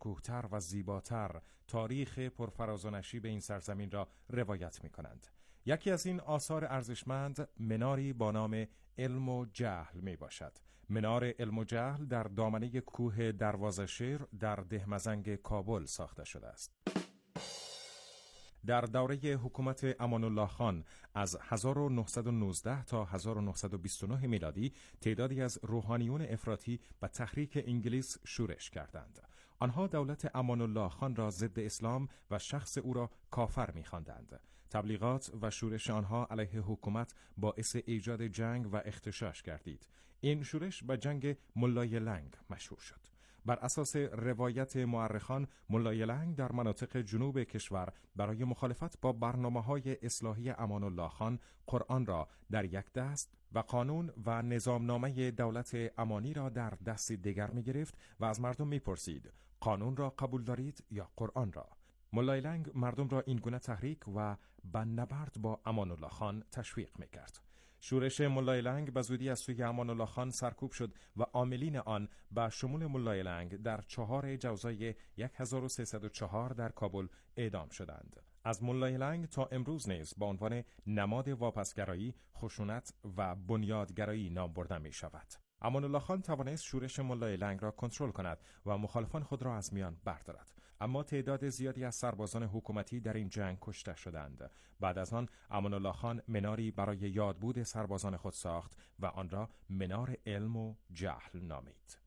شکوهتر و زیباتر تاریخ پرفراز و نشیب این سرزمین را روایت می کنند. یکی از این آثار ارزشمند مناری با نام علم و جهل می باشد. منار علم و جهل در دامنه کوه دروازه شیر در دهمزنگ کابل ساخته شده است. در دوره حکومت امان الله خان از 1919 تا 1929 میلادی تعدادی از روحانیون افراطی به تحریک انگلیس شورش کردند. آنها دولت امان الله خان را ضد اسلام و شخص او را کافر می‌خواندند. تبلیغات و شورش آنها علیه حکومت باعث ایجاد جنگ و اغتشاش گردید. این شورش به جنگ ملای لنگ مشهور شد. بر اساس روایت مورخان، ملای لنگ در مناطق جنوب کشور برای مخالفت با برنامه‌های اصلاحی امان الله خان قرآن را در یک دست و قانون و نظامنامه دولت امانی را در دست دیگر می گرفت و از مردم می پرسید قانون را قبول دارید یا قرآن را؟ ملای لنگ مردم را این گونه تحریک و به نبرد با امان الله خان تشویق می کرد. شورش ملای لنگ به زودی از سوی امان الله خان سرکوب شد و عاملین آن به شمول ملای لنگ در 4 جوزای 1304 در کابل اعدام شدند. از ملای لنگ تا امروز نیز با عنوان نماد واپسگرایی، خشونت و بنیادگرایی نام برده می شود. امان الله خان توانست شورش ملای لنگ را کنترل کند و مخالفان خود را از میان بردارد، اما تعداد زیادی از سربازان حکومتی در این جنگ کشته شدند. بعد از آن امان الله خان مناری برای یادبود سربازان خود ساخت و آن را منار علم و جهل نامید.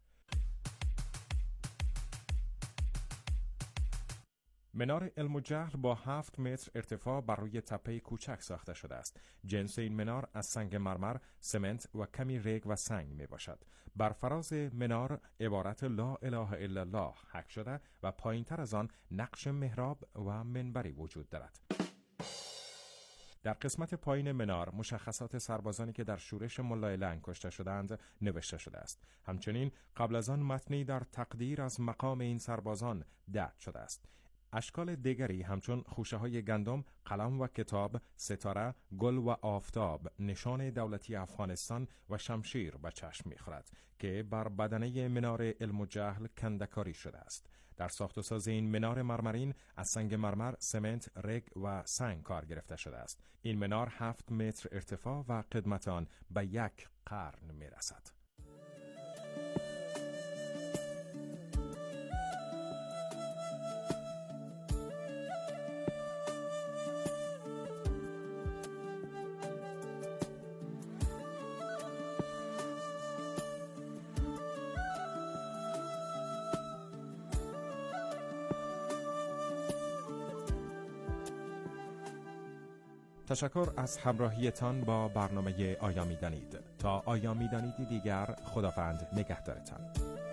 منار علم و جهل با 7 متر ارتفاع بر روی تپه کوچک ساخته شده است. جنس این منار از سنگ مرمر، سمنت و کمی ریگ و سنگ می باشد. بر فراز منار عبارت لا اله الا الله حک شده و پایین تر از آن نقش محراب و منبری وجود دارد. در قسمت پایین منار مشخصات سربازانی که در شورش ملای لنگ کشته شدند نوشته شده است. همچنین قبل از آن متنی در تقدیر از مقام این سربازان درج شده است. اشکال دیگری همچون خوشه‌های گندم، قلم و کتاب، ستاره، گل و آفتاب، نشان دولتی افغانستان و شمشیر به چشم می‌خورد که بر بدنه منار علم و جهل کنده‌کاری شده است. در ساخت و ساز این منار مرمرین از سنگ مرمر، سمنت، رگ و سنگ کار گرفته شده است. این منار 7 متر ارتفاع و قدمت آن به 1 قرن می‌رسد. تشکر از همراهیتان با برنامه آیا می‌دانید. تا آیا می‌دانیدی دیگر، خداوند نگهدارتان.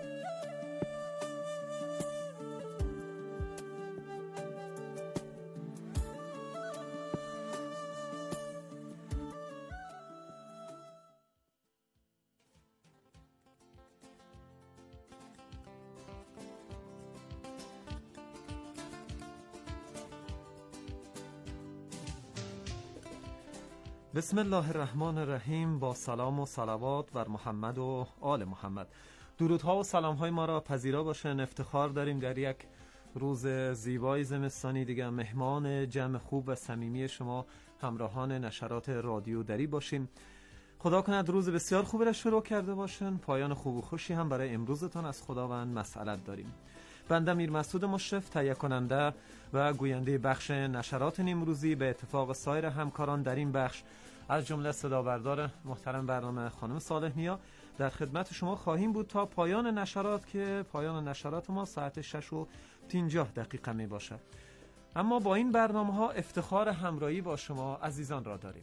بسم الله الرحمن الرحیم. با سلام و صلوات بر محمد و آل محمد. درودها و سلامهای ما را پذیرا باشن. افتخار داریم در یک روز زیبای زمستانی دیگه مهمان جمع خوب و صمیمی شما همراهان نشرات رادیو دری باشیم. خدا کند روز بسیار خوبی را شروع کرده باشن. پایان خوب و خوشی هم برای امروزتان از خداوند مسئلت داریم. بنده میر مسعود مشرف، تهیه کننده و گوینده بخش نشرات امروزی، به اتفاق سایر همکاران در این بخش از جمله صدا بردار محترم برنامه خانم صالح نیا در خدمت شما خواهیم بود تا پایان نشرات، که پایان نشرات ما ساعت 6:50 می باشد. اما با این برنامه ها افتخار همراهی با شما عزیزان را داریم.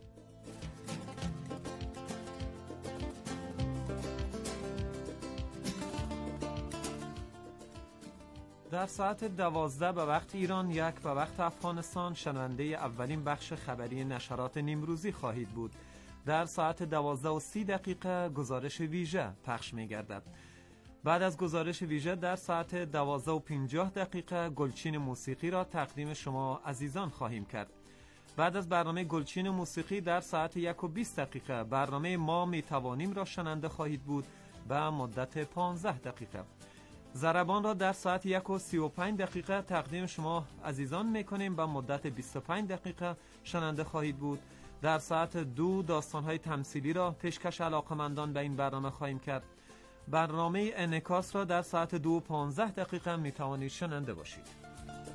در ساعت 12 به وقت ایران، 1 به وقت افغانستان شنونده اولین بخش خبری نشرات نیمروزی خواهید بود. در ساعت 12:30 گزارش ویژه پخش می گردد. بعد از گزارش ویژه در ساعت 12:50 گلچین موسیقی را تقدیم شما عزیزان خواهیم کرد. بعد از برنامه گلچین موسیقی در ساعت 1:20 برنامه ما می توانیم را شنونده خواهید بود به مدت 15 دقیقه. ضربان را در ساعت 1:35 تقدیم شما عزیزان میکنیم و مدت 25 دقیقه شنونده خواهید بود. در ساعت 2 داستان‌های تمثیلی را پیشکش علاقه‌مندان به این برنامه خواهیم کرد. برنامه انعکاس را در ساعت 2:15 میتوانید شنونده باشید.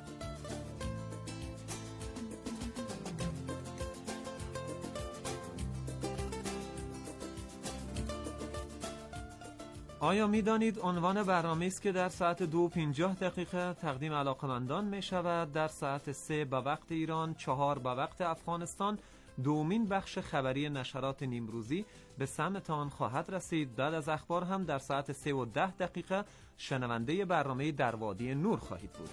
آیا می دانید عنوان برنامه است که در ساعت 2:50 تقدیم علاقه‌مندان می شود؟ در ساعت 3 به وقت ایران، 4 به وقت افغانستان دومین بخش خبری نشرات نیمروزی به سمتان خواهد رسید. بعد از اخبار هم در ساعت 3:10 شنونده برنامه در وادی نور خواهید بود.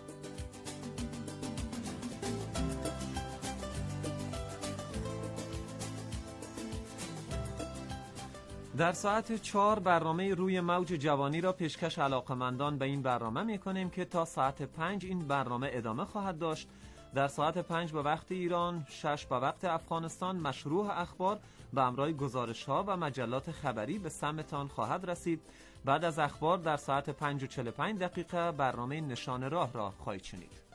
در ساعت 4 برنامه روی موج جوانی را پیشکش علاقه‌مندان به این برنامه می‌کنیم که تا ساعت 5 این برنامه ادامه خواهد داشت. در ساعت 5 به وقت ایران، 6 به وقت افغانستان مشروع اخبار به همراه گزارش‌ها و مجلات خبری به سمتان خواهد رسید. بعد از اخبار در ساعت 5:45 برنامه نشان راه را خواهید شنید.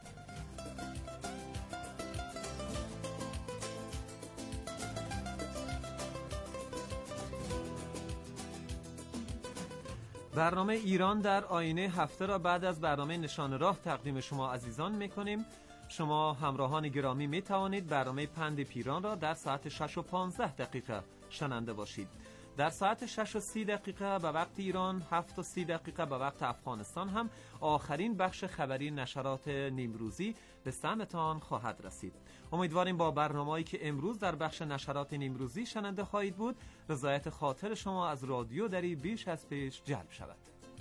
برنامه ایران در آینه هفته را بعد از برنامه نشان راه تقدیم شما عزیزان میکنیم. شما همراهان گرامی می توانید برنامه پند پیران را در ساعت 6:15 شنونده باشید. در ساعت 6:30 به وقت ایران، 7:30 به وقت افغانستان هم آخرین بخش خبری نشرات نیمروزی به سمتان خواهد رسید. امیدواریم با برنامه‌ای که امروز در بخش نشرات نیمروزی شنونده خواهید بود رضایت خاطر شما از رادیو دری بیش از پیش جلب شود.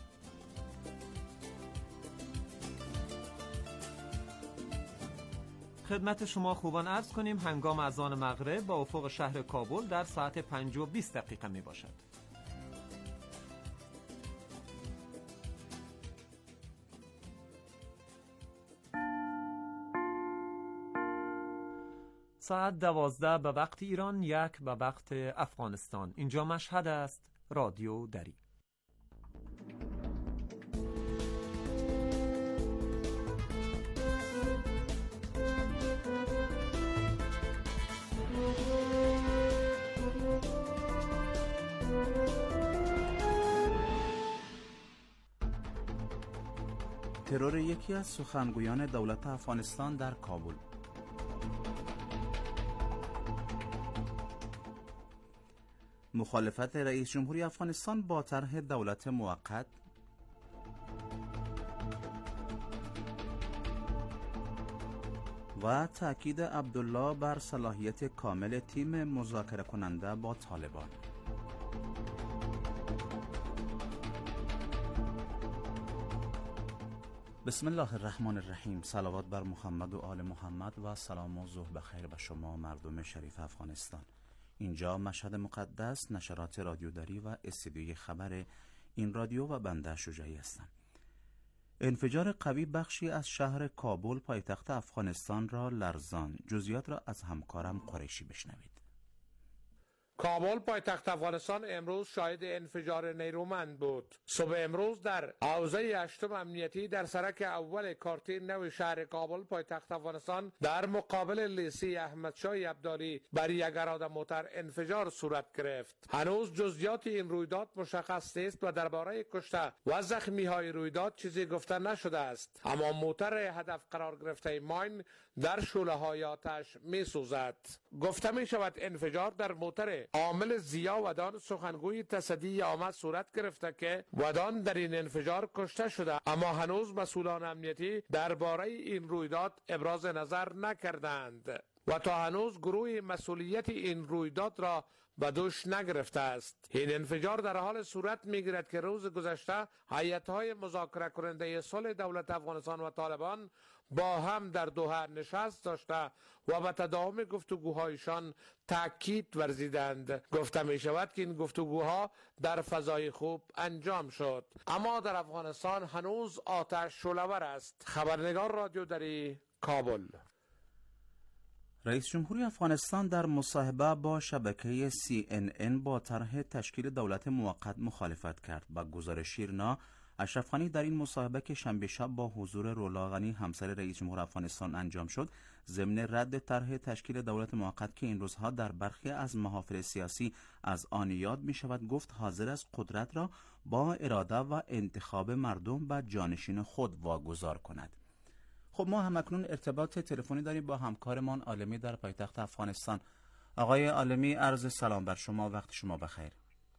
خدمت شما خوبان عرض کنیم هنگام اذان مغرب با افق شهر کابل در ساعت 5:20 می باشد. ساعت 12 به وقت ایران، 1 به وقت افغانستان. اینجا مشهد است، رادیو دری. ترور یکی از سخنگویان دولت افغانستان در کابل. مخالفت رئیس جمهوری افغانستان با طرح دولت موقت. و تأکید عبدالله بر صلاحیت کامل تیم مذاکره کننده با طالبان. بسم الله الرحمن الرحیم. صلوات بر محمد و آل محمد و سلام و ظهر بخیر به شما مردم شریف افغانستان. اینجا مشهد مقدس، نشرات رادیو دری و استودیوی خبر این رادیو و بنده شجاعی هستم. انفجار قوی بخشی از شهر کابل پایتخت افغانستان را لرزاند. جزئیات را از همکارم قریشی بشنوید. کابل پایتخت افغانستان امروز شاهد انفجار نیرومند بود. صبح امروز در حوزه 8 امنیتی در سرک اول کارتیر نو شهر کابل پایتخت افغانستان در مقابل لیسه احمدشاه ابدالی بر یک اراده موتر انفجار صورت گرفت. هنوز جزئیات این رویداد مشخص نیست و درباره کشته و زخمی های رویداد چیزی گفته نشده است، اما موتر هدف قرار گرفته ماین در شعله های آتش می سوزد. گفته می شود انفجار در موتر عامل ضیا ودان سخنگوی تصدی آمد صورت گرفته که ودان در این انفجار کشته شده، اما هنوز مسئولان امنیتی درباره این رویداد ابراز نظر نکردند و تا هنوز گروه مسئولیت این رویداد را به دوش نگرفته است. این انفجار در حال صورت میگیرد که روز گذشته هیئت‌های مذاکره کننده صلح دولت افغانستان و طالبان با هم در دوحه نشست داشته و به تداوم گفتگوهایشان تاکید ورزیدند. گفته می شود که این گفتگوها در فضای خوب انجام شد، اما در افغانستان هنوز آتش شعله‌ور است. خبرنگار رادیو دری، کابل. رئیس جمهوری افغانستان در مصاحبه با شبکه CNN با طرح تشکیل دولت موقت مخالفت کرد. با گزارش ایرنا، اشرف غنی در این مصاحبه که شنبه شب با حضور رولا غنی همسر رئیس جمهور افغانستان انجام شد، ضمن رد طرح تشکیل دولت موقت که این روزها در برخی از محافل سیاسی از آن یاد می شود، گفت حاضر است قدرت را با اراده و انتخاب مردم و جانشین خود واگذار کند. خب ما همکنون ارتباط تلفنی داریم با همکارمان عالمی در پایتخت افغانستان. آقای عالمی، عرض سلام بر شما، وقت شما بخیر.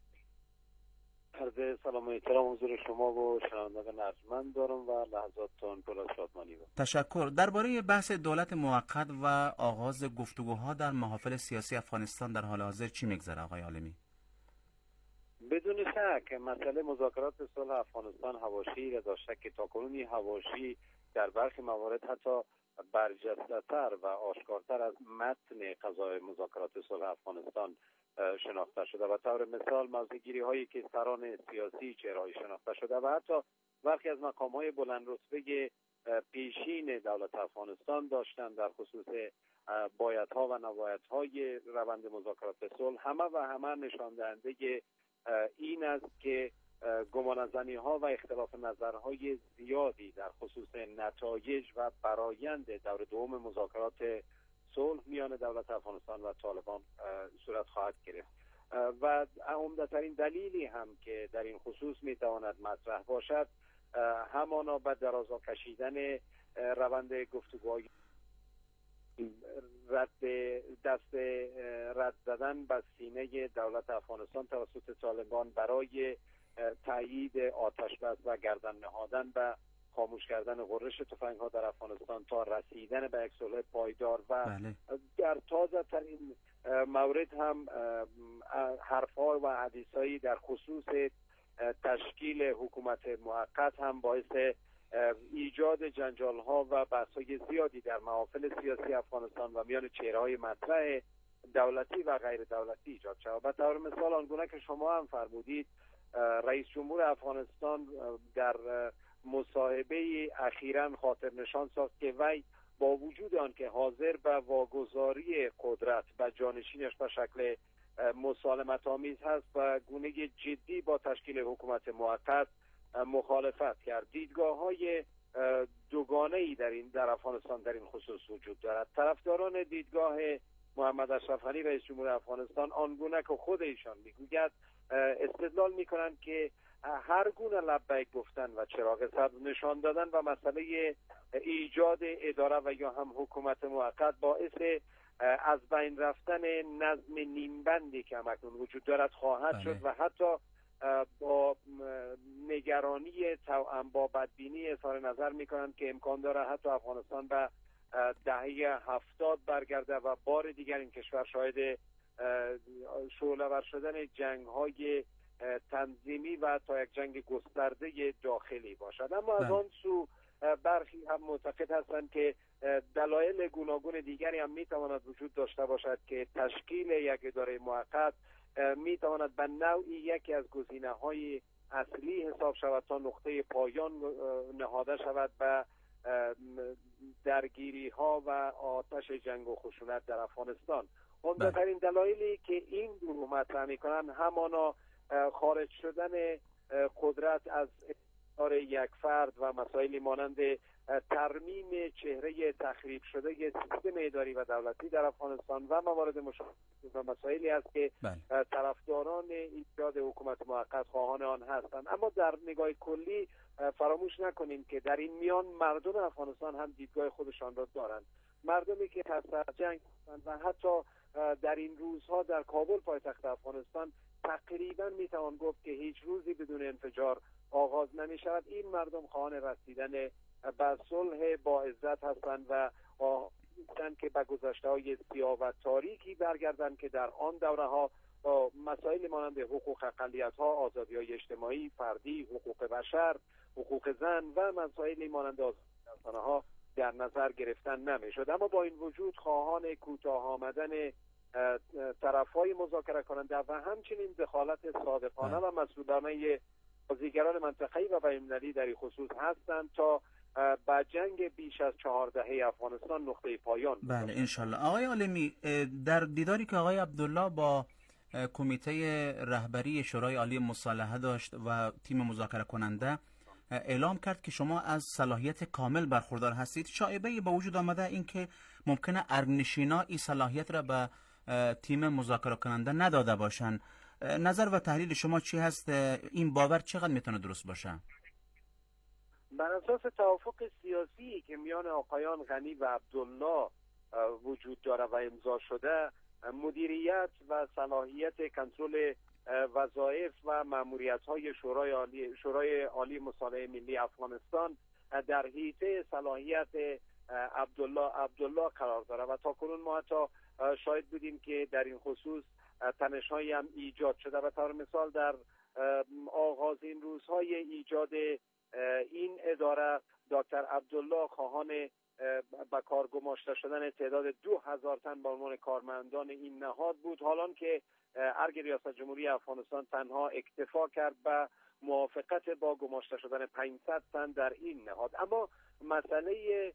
عرض سلام و احترام حضور شما و شنوندگان ارجمند دارم و لحظاتتون پر از شادمانی بود. تشکر. درباره بحث دولت موقت و آغاز گفتگوها در محافل سیاسی افغانستان در حال حاضر چی میگذره آقای عالمی؟ بدون شک مسئله مذاکرات صلح افغانستان حواشی داشته که تاکنون حواشی در برخی موارد حتی برجسته‌تر و آشکارتر از متن قضای مذاکرات صلح افغانستان شناخته شده و طور مثال موضع‌گیری هایی که سران سیاسی چهره‌ای شناخته شده و حتی برخی از مقام‌های بلند رتبه پیشین دولت افغانستان داشتند در خصوص بایدها و نبایدهای روند مذاکرات صلح، همه نشان دهنده این است که گمانه‌زنی‌ها و اختلاف نظرهای زیادی در خصوص نتایج و برآیند دور دوم مذاکرات صلح میان دولت افغانستان و طالبان صورت خواهد گرفت و عمده‌ترین دلیلی هم که در این خصوص میتواند مطرح باشد همانا به درازا کشیدن روند گفتگوهای رد زدن به سینه دولت افغانستان توسط طالبان برای تایید آتش بس و گردن نهادن و خاموش کردن غرش تفنگ‌ها در افغانستان تا رسیدن به یک صلح پایدار و در تازه ترین مورد هم حرف‌ها و حدیث‌هایی در خصوص تشکیل حکومت موقت هم باعث ایجاد جنجال‌ها و بحث‌های زیادی در محافل سیاسی افغانستان و میان چهره‌های مطرح دولتی و غیر دولتی ایجاد شد. به طور مثال آنگونه که شما هم فرمودید، رئیس جمهور افغانستان در مصاحبه اخیراً خاطر نشان ساخت که وی با وجود آنکه حاضر به واگذاری قدرت به جانشینش به شکل مسالمت آمیز هست و گونه جدی با تشکیل حکومت موقت مخالفت کرد. دیدگاه‌های دوگانه‌ای در افغانستان در این خصوص وجود دارد. طرفداران دیدگاه محمد اشرف غنی رئیس جمهور افغانستان آنگونه که خود ایشان میگوید استدلال میکنند که هر گونه لبیک گفتن و چراغ سبز نشان دادن و مسئله ایجاد اداره و یا هم حکومت موقت باعث از بین رفتن نظم نیمبندی که همکنون وجود دارد خواهد شد و حتی با نگرانی توأم با بدبینی اظهار نظر میکنند که امکان داره حتی افغانستان به دهه 70 برگرده و بار دیگر این کشور شاهد شعله‌ور شدن جنگ‌های تنظیمی و تا یک جنگ گسترده داخلی باشد. اما از آن سو برخی هم معتقد هستند که دلایل گوناگون دیگری هم میتواند وجود داشته باشد که تشکیل یک اداره موقت میتواند به نوعی یکی از گزینه‌های اصلی حساب شود تا نقطه پایان نهاده شود و درگیری‌ها و آتش جنگ و خشونت در افغانستان. عمده‌ترین دلایلی که این گروه مطرح می‌کنند همانا خارج شدن قدرت از اختیار یک فرد و مسائلی مانند ترمیم چهره تخریب شده سیستم اداری و دولتی در افغانستان و موارد مشابه و مسائلی است که طرفداران ایجاد حکومت موقت خواهان آن هستند. اما در نگاه کلی فراموش نکنیم که در این میان مردم افغانستان هم دیدگاه خودشان را دارند. مردمی که تحت جنگ هستند و حتی در این روزها در کابل پایتخت افغانستان تقریبا میتوان گفت که هیچ روزی بدون انفجار آغاز نمی شود. این مردم خواهان رسیدن به صلح با عزت هستند و آمدن که به گذشته‌های سیاه و تاریکی برگردند که در آن دوره‌ها مسائل مانند حقوق اقلیت‌ها، آزادی‌های اجتماعی، فردی، حقوق بشر، حقوق زن و مسائل مانند آزادی‌ها در نظر گرفتن نمی‌شد. اما با این وجود خواهان کوتاه آمدن طرف‌های مذاکره کننده و همچنین دخالت صادقانه و مسئولانه بازیگران منطقه‌ای و بین‌المللی در این خصوص هستند تا با جنگ بیش از 4 دهه افغانستان نقطه پایان. بله انشالله. آقای عالمی، در دیداری که آقای عبدالله با کمیته رهبری شورای عالی مصالحه داشت و تیم مذاکره کننده، اعلام کرد که شما از صلاحیت کامل برخوردار هستید. شایعه‌ای با وجود آمده این که ممکنه ارگنشینا این صلاحیت را به تیم مذاکره کننده نداده باشن. نظر و تحلیل شما چی هست؟ این باور چقدر میتونه درست باشه؟ بر اساس توافق سیاسی که میان آقایان غنی و عبدالله وجود داره و امضا شده، مدیریت و صلاحیت کنترل وظایف و مأموریت‌های شورای عالی مصالحه ملی افغانستان در حیطه صلاحیت عبدالله قرار داره و تا کنون ما حتی شاهد بودیم که در این خصوص تنش‌هایی هم ایجاد شده. و طور مثال در آغازین روزهای ایجاد این اداره، دکتر عبدالله خواهان به کار گماشته شدن تعداد 2000 تن به عنوان کارمندان این نهاد بود، حالان که ارگ ریاست جمهوری افغانستان تنها اکتفا کرد به موافقت با گماشته شدن 500 تن در این نهاد. اما مسئله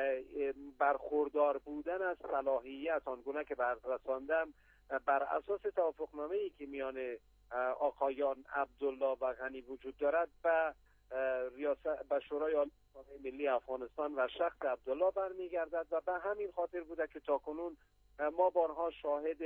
برخوردار بودن از صلاحیت آنگونه که رساندم بر اساس توافقنامه‌ای که میان آقایان عبدالله و غنی وجود دارد به شورای عالی ملی افغانستان و شخص عبدالله برمیگردد و به همین خاطر بوده که تاکنون ما بارها شاهد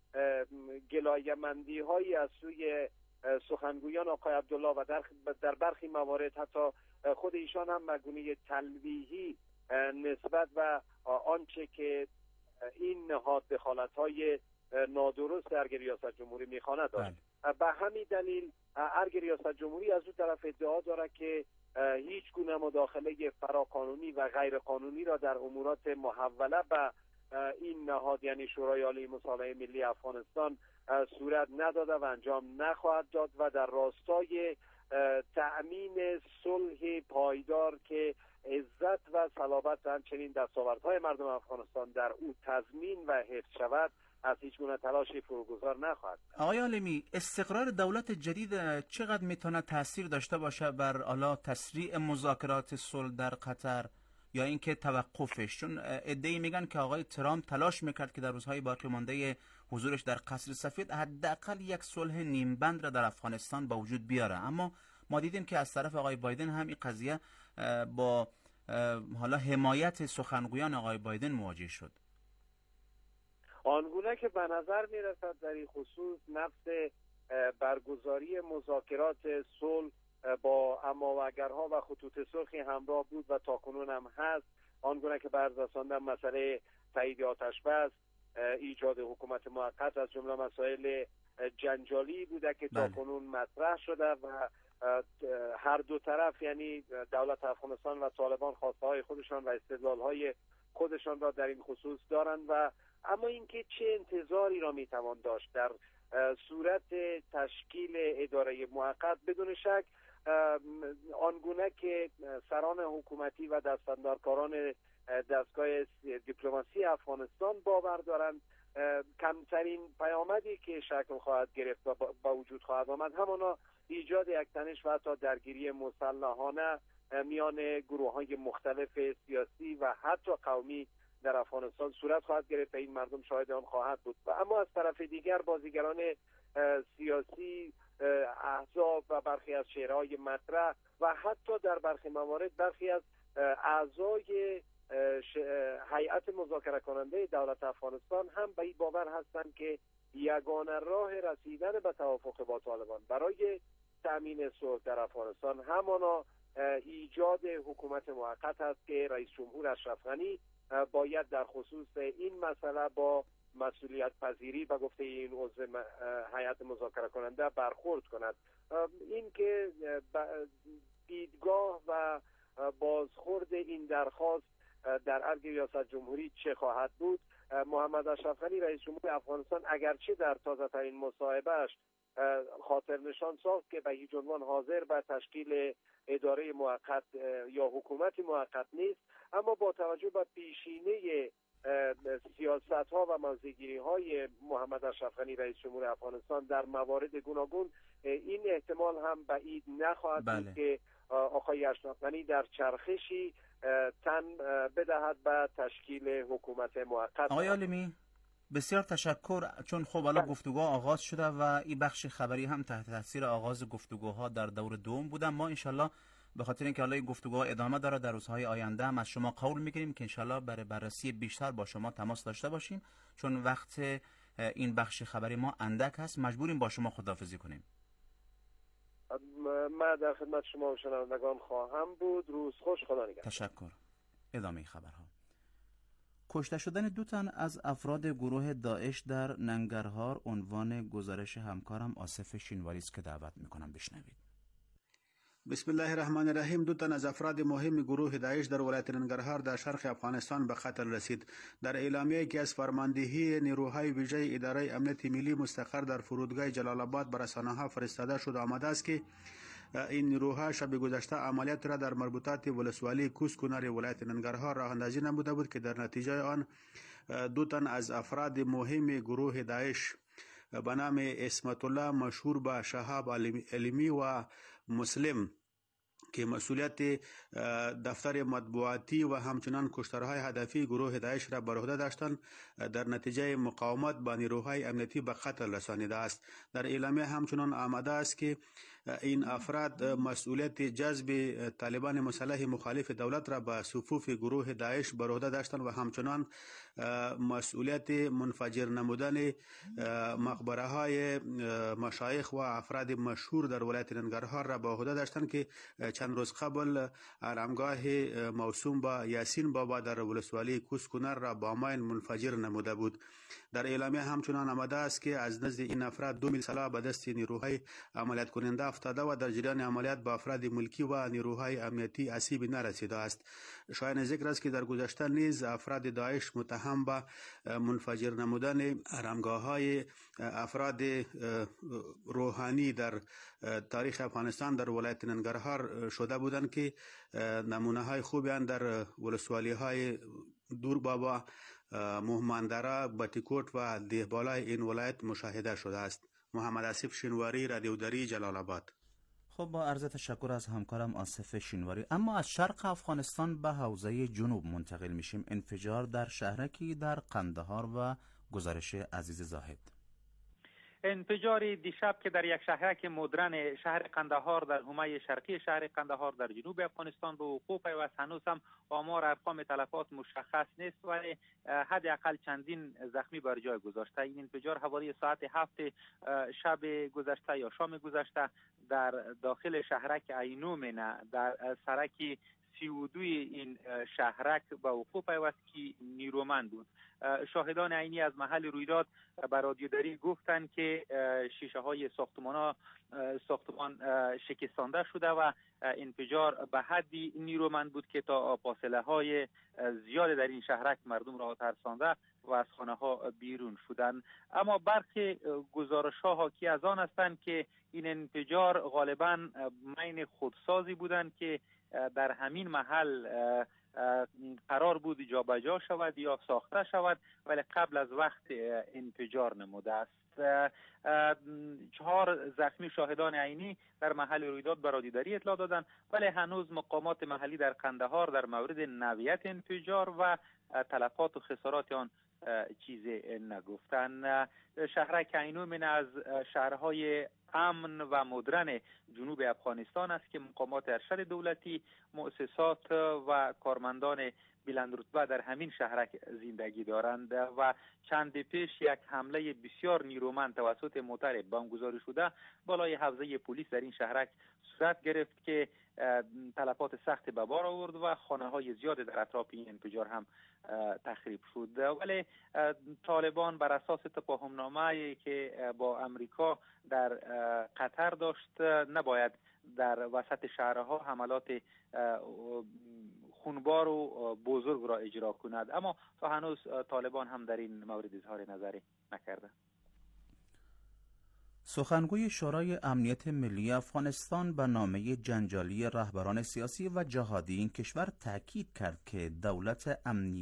گلایه‌مندی هایی از سوی سخنگویان آقای عبدالله و در برخی موارد حتی خود ایشان هم مگونه تلویحی نسبت و آنچه که این نهاد دخالت‌های نادرست ارگ ریاست جمهوری میخواند داشت. به همین دلیل ارگ ریاست جمهوری از اون طرف ادعا داره که هیچ گونه مداخله فراقانونی و غیر قانونی را در امورات محوله به این نهاد یعنی شورای عالی مصالحه ملی افغانستان صورت نداده و انجام نخواهد داد و در راستای تأمین صلح پایدار که عزت و صلابت و همچنین دستاوردهای مردم افغانستان در او تضمین و حفظ شود از هیچ گونه تلاشی فروگذار نخواهد. آقای عالمی، استقرار دولت جدید چقدر میتونه تاثیر داشته باشه بر الا تسریع مذاکرات صلح در قطر یا اینکه توقفش؟ چون ادعی میگن که آقای ترامپ تلاش میکرد که در روزهای باقی مانده حضورش در قصر سفید حداقل یک صلح نیم بند را در افغانستان با وجود بیاره، اما ما دیدیم که از طرف آقای بایدن هم این قضیه با حالا حمایت سخنگویان آقای بایدن مواجه شد. آنگونه که به نظر میرسد در این خصوص نفس برگزاری مذاکرات صلح با اماوگرها و خطوط سرخی همراه بود و تاکنون هم هست. آنگونه که بررساندن مسئله تایید آتش بس، ایجاد حکومت موقت از جمله مسائل جنجالی بوده که تاکنون مطرح شده و هر دو طرف یعنی دولت افغانستان و طالبان خواسته های خودشان و استدلال های خودشان را در این خصوص دارند. و اما اینکه چه انتظاری را میتوان داشت در صورت تشکیل اداره موقت، بدون شک آنگونه که سران حکومتی و دستاندارکاران دستگاه دیپلماسی افغانستان باور دارند کمترین پیامدی که شکل خواهد گرفت و با وجود خواهد آمد همانا ایجاد یک تنش و حتی درگیری مسلحانه میان گروه‌های مختلف سیاسی و حتی قومی در افغانستان صورت خواهد گرفت و این مردم شاهد آن خواهد بود. و اما از طرف دیگر بازیگران سیاسی، احزاب و برخی از چهره‌های مطرح و حتی در برخی موارد برخی از اعضای هیئت مذاکره کننده دولت افغانستان هم به این باور هستند که یگانه راه رسیدن به توافق با طالبان برای تامین صلح در افغانستان همانا ایجاد حکومت موقت است که رئیس جمهور اشرف غنی باید در خصوص این مسئله با مسئولیت پذیری به گفته این عضو هیئت مذاکره کننده برخورد کند. این که دیدگاه و بازخورد این درخواست در ارگ ریاست جمهوری چه خواهد بود، محمد اشرف غنی رئیس جمهور افغانستان اگرچه در تازه ترین مصاحبه‌اش خاطر نشان ساخت که به هیچ عنوان حاضر به تشکیل اداره موقت یا حکومت موقت نیست، اما با توجه به پیشینه سیاست‌ها و موضع‌گیری‌های محمد اشرف غنی رئیس جمهور افغانستان در موارد گوناگون این احتمال هم بعید نخواهد بود که آقای اشرف غنی در چرخشی تن بدهد به تشکیل حکومت موقت. آقای عالمی بسیار تشکر، چون خب حالا گفتگوها آغاز شده و این بخش خبری هم تحت تاثیر آغاز گفتگوها در دور دوم بودم. ما انشالله به خاطر اینکه حالا این گفتگوها ادامه داره، در روزهای آینده هم از شما قول میگیریم که انشالله برای بررسی بیشتر با شما تماس داشته باشیم، چون وقت این بخش خبری ما اندک هست، مجبوریم با شما خداحافظی کنیم. من در خدمت شما و شنوندگان خواهم بود. روز خوش، خدا نگهدار. تشکر. ادامه خبرها. کشته شدن 2 تن از افراد گروه داعش در ننگرهار عنوان گزارش همکارم آصف شینواری است که دعوت میکنم بشنوید. بسم الله الرحمن الرحیم. 2 تن از افراد مهم گروه داعش در ولایت ننگرهار در شرق افغانستان به قتل رسید. در اعلامیه‌ای که از فرماندهی نیروهای ویژه اداره امنیت ملی مستقر در فرودگاه جلال آباد به رسانه‌ها فرستاده شده آمده است که این نیروها شب گذشته عملیات را در مربوطات ولسوالی کوس کنر ولایت ننگرهار راه اندازی نموده بود که در نتیجه آن 2 تن از افراد مهم گروه داعش به نام اسمت الله مشهور به شهاب علمی و مسلم که مسئولیت دفتر مطبوعاتی و همچنان کشتارهای هدفی گروه داعش را بر عهده داشتند در نتیجه مقاومت با نیروهای امنیتی به قتل رسانیده است. در اعلامیه همچنان آمده است که این افراد مسئولیت جذب طالبان مسلح مخالف دولت را به صفوف گروه داعش بر عهده داشتند و همچنان مسئولیت منفجر نمودن مقبره های مشایخ و افراد مشهور در ولایت ننگرهار را به عهده داشتند که چند روز قبل آرامگاه موسوم با یاسین بابا در ولسوالی کوس کنر را با ماین منفجر نموده بود. در اعلامیه همچنان آمده است که از نزد این افراد 2 میل سلاح به دست نیروهای عملیات کننده افتاده و در جریان عملیات با افراد ملکی و نیروهای امنیتی آسیب نرسیده است. شایان ذکر است که در گذشته نیز افراد داعش متهم به منفجر نمودن آرامگاه‌های افراد روحانی در تاریخ افغانستان در ولایت ننگرهار شده بودند که نمونه‌های خوبی آن در ولسوالی‌های دور بابا، مهماندره، بټیکوټ و دهبالای این ولایت مشاهده شده است. محمد آصف شینواری، رادیو دری، جلال آباد. خب با عرض تشکر از همکارم آصف شینواری. اما از شرق افغانستان به حوزه جنوب منتقل میشیم. انفجار در شهرکی در قندهار و گزارش عزیز زاهد. انفجار دیشب که در یک شهرک مدرن شهر قندهار در حومه شرقی شهر قندهار در جنوب افغانستان به وقوع پیوست. هنوز هم آمار ارقام تلفات مشخص نیست ولی حداقل چندین زخمی بر جای گذاشته. این انفجار حوالی ساعت 7 شب گذشته یا شام گذشته در داخل شهرک عینومنه در سرک 32 این شهرک به وقوع پیوست که نیرومند بود. شاهدان عینی از محل رویداد به رادیو دری گفتند که شیشه های ساختمان شکستانده شده و انفجار به حدی نیرومند بود که تا فاصله های زیاد در این شهرک مردم را ترسانده و از خانه ها بیرون شدند. اما برخی گزارش ها حاکی از آن هستند که این انفجار غالبا مین خودسازی بودند که در همین محل قرار بود جابجا شود یا ساخته شود ولی قبل از وقت انفجار نموده است. 4 زخمی شاهدان عینی در محل رویداد به رادیو دری اطلاع دادند ولی هنوز مقامات محلی در قندهار در مورد نوعیت انفجار و تلفات و خسارات آن چیزی نگفتند. شهرک عینومن از شهرهای امن و مدرن جنوب افغانستان است که مقامات ارشد دولتی، مؤسسات و کارمندان بلند رتبه در همین شهرک زندگی دارند و چند پیش یک حمله بسیار نیرومند توسط موتر بمبگذاری شده بالای حوزه پلیس در این شهرک صورت گرفت که تلفات سخت به بار آورد و خانه‌های زیاد در اطراف این انفجار هم تخریب شد. ولی طالبان بر اساس تفاهم‌نامه‌ای که با امریکا در قطر داشت نباید در وسط شهرها حملات خونبار و بزرگ را اجرا کند، اما تا هنوز طالبان هم در این مورد اظهار نظری نکرده. سخنگوی شورای امنیت ملی افغانستان به نامه جنجالی رهبران سیاسی و جهادی این کشور تاکید کرد که دولت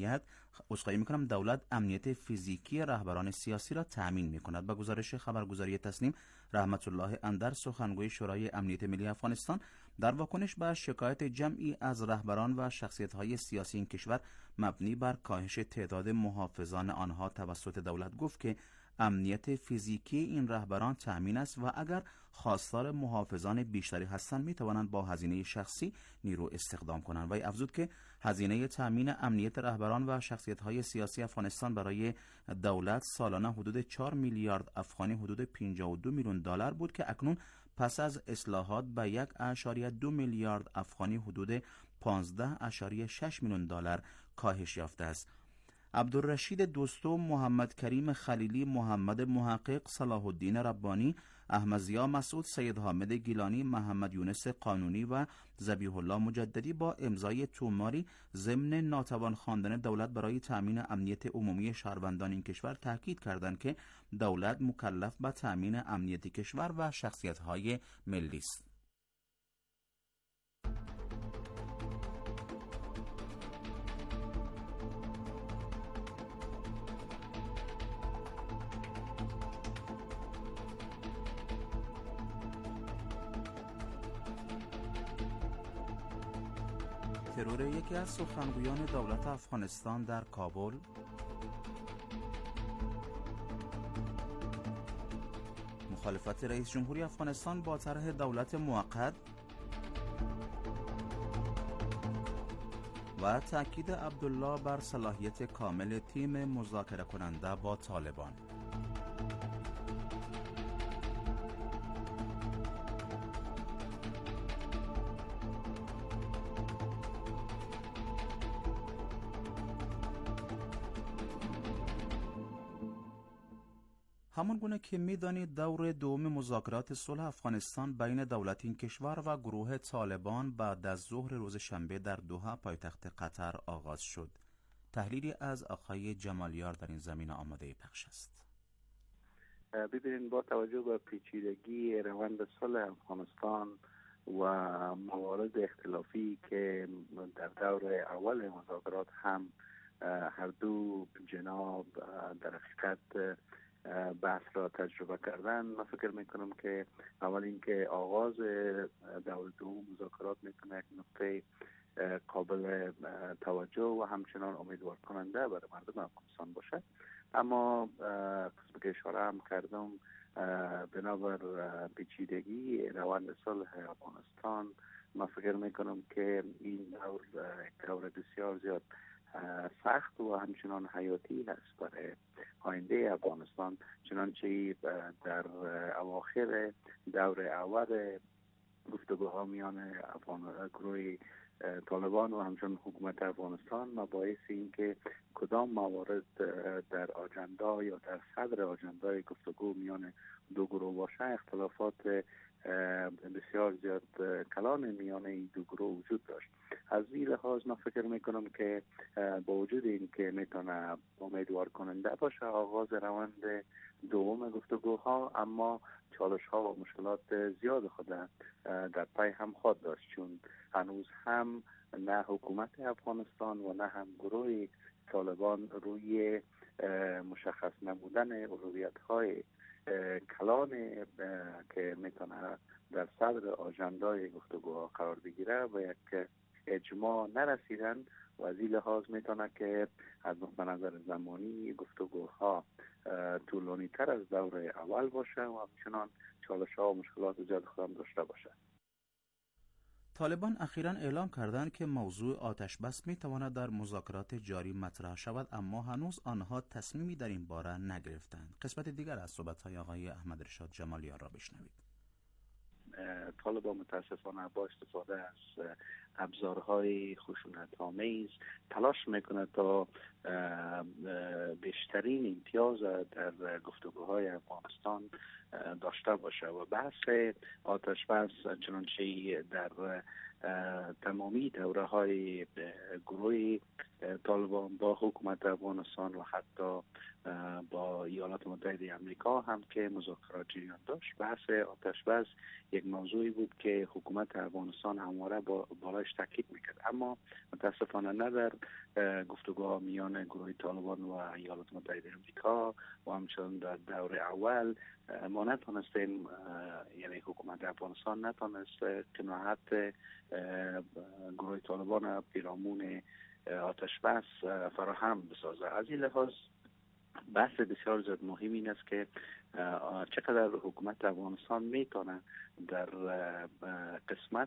امنیت فیزیکی رهبران سیاسی را تأمین می‌کند. به گزارش خبرگزاری تسنیم، رحمت الله اندر سخنگوی شورای امنیت ملی افغانستان در واکنش به شکایت جمعی از رهبران و شخصیت‌های سیاسی این کشور مبنی بر کاهش تعداد محافظان آنها توسط دولت گفت که امنیت فیزیکی این رهبران تأمین است و اگر خواستار محافظان بیشتری هستند می توانند با هزینه شخصی نیرو استخدام کنند. و افزود که هزینه تأمین امنیت رهبران و شخصیت‌های سیاسی افغانستان برای دولت سالانه حدود 4 میلیارد افغانی، حدود 52 میلیون دلار بود که اکنون پس از اصلاحات به 1.2 میلیارد افغانی، حدود 15.6 میلیون دلار کاهش یافته است. عبدالرشید دوستو، محمد کریم خلیلی، محمد محقق، صلاح الدین ربانی، احمد ضیا مسعود، سید حامد گیلانی، محمد یونس قانونی و ذبیح الله مجددی با امضای توماری ضمن ناتوان خواندن دولت برای تأمین امنیت عمومی شهروندان این کشور تاکید کردند که دولت مکلف به تأمین امنیت کشور و شخصیت‌های ملی است. ترور یکی از سخنگویان دولت افغانستان در کابل، مخالفت رئیس جمهوری افغانستان با طرح دولت موقت و تاکید عبدالله بر صلاحیت کامل تیم مذاکره کننده با طالبان. همان گونه که می‌دانید دور دوم مذاکرات صلح افغانستان بین دولت این کشور و گروه طالبان بعد از ظهر روز شنبه در دوحه پایتخت قطر آغاز شد. تحلیلی از آقای جمالیار در این زمینه آماده پخش است. ببینید، با توجه به پیچیدگی روند صلح افغانستان و موارد اختلافی که در دور اول مذاکرات هم هر دو جناب در حقیقت بحث را تجربه کردن، من فکر میکنم که اول اینکه آغاز دور دوم مذاکرات میتونه یک نقطه قابل توجه و همچنان امیدوار کننده برای مردم افغانستان باشه. اما قسم که اشاره هم کردم، بنابر پیچیدگی روند صلح افغانستان، من فکر میکنم که این دور بسیار زیاد سخت و همچنان حیاتی هست برای آینده افغانستان، چنانچه در اواخر دور اول گفتگوها میان گروه طالبان و همچنان حکومت افغانستان مباحث این که کدام موارد در آجندا یا در صدر آجندای گفتگو میان دو گروه باشه، اختلافات بسیار زیاد کلان میان این دو گروه وجود داشت. از این لحاظ من فکر میکنم که با وجود این که میتونه امیدوار کننده باشه آغاز روند دوم گفتگوها، اما چالش ها و مشکلات زیاد خود در پی هم خواهد داشت، چون هنوز هم نه حکومت افغانستان و نه هم گروه طالبان روی مشخص نمودن اولویت های کلان که میتونه در صدر آجندای گفتگوها قرار بگیره و یک اجماع نرسیدن و از این لحاظ میتونه که از نقطه نظر زمانی گفتگوها طولانی تر از دور اول باشه و همچنان چالش ها و مشکلات زیاد خودم داشته باشه. طالبان اخیراً اعلام کردند که موضوع آتش بس می تواند در مذاکرات جاری مطرح شود، اما هنوز آنها تصمیمی در این باره نگرفتند. قسمت دیگر از صحبت‌های آقای احمد رشاد جمالیار را بشنوید. طالبان متاسفانه با استفاده از ابزارهای خشونت‌آمیز تلاش میکنه تا بیشترین امتیاز در گفتگوهای افغانستان داشته باشه و بحث آتش بس چنانچه در تمامی دوره های گروه طالبان با حکومت افغانستان و حتی با ایالات متحده آمریکا هم که مذاکرات جریان داشت، بحث آتش بس یک موضوعی بود که حکومت افغانستان همواره بالاش تاکید میکرد، اما متاسفانه نه در گفتگوها میان گروه طالبان و ایالات متحده آمریکا و همچنان در دور اول ما نتونستیم، یعنی حکومت افغانستان نتونست قناعت گروه طالبان پیرامون آتش بس فراهم بسازه. از این لحاظ بحث بسیار زیاد مهم این است که چقدر حکومت افغانستان میتونه در قسمت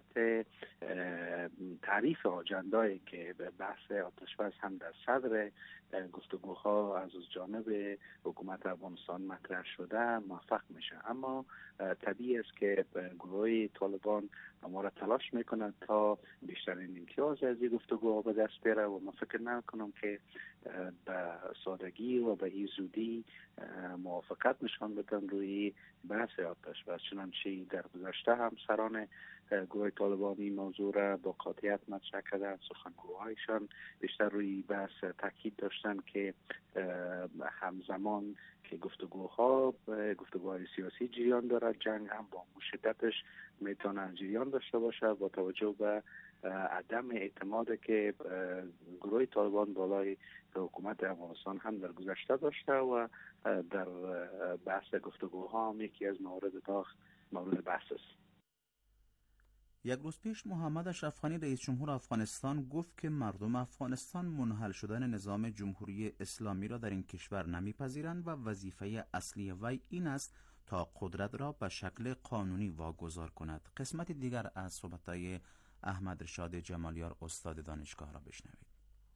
تعریف آجندایی که به بحث آتش‌بس هم در صدر گفتگوها از جانب حکومت افغانستان مطرح شده موفق میشه. اما طبیعی است که گروه طالبان ما تلاش میکنند تا بیشترین امتیاز از این گفتگوها به دست بیاره و من فکر نکنم که به سادگی و به این زودی موافقت نشان بدن روی بحث آتش‌بس. چنانچه در گذشته هم سران گروه طالبانی موضوع را با قاطعیت مطرح کردند. سخنگوهایشان بیشتر روی بحث تاکید داشتند که همزمان که گفتگوهای سیاسی جریان دارد، جنگ هم با شدتش میتونه جریان داشته باشه با توجه به عدم اعتماد که گروه طالبان بالای حکومت افغانستان هم در گذشته داشته و در بحث گفتگوها هم یکی از مورد بحث است. یک روز پیش محمد اشرف غنی رئیس جمهور افغانستان گفت که مردم افغانستان منحل شدن نظام جمهوری اسلامی را در این کشور نمیپذیرند و وظیفه اصلی وی این است تا قدرت را به شکل قانونی واگذار کند. قسمت دیگر از صحبت‌های احمد رشاد جمالیار استاد دانشگاه را بشنوید.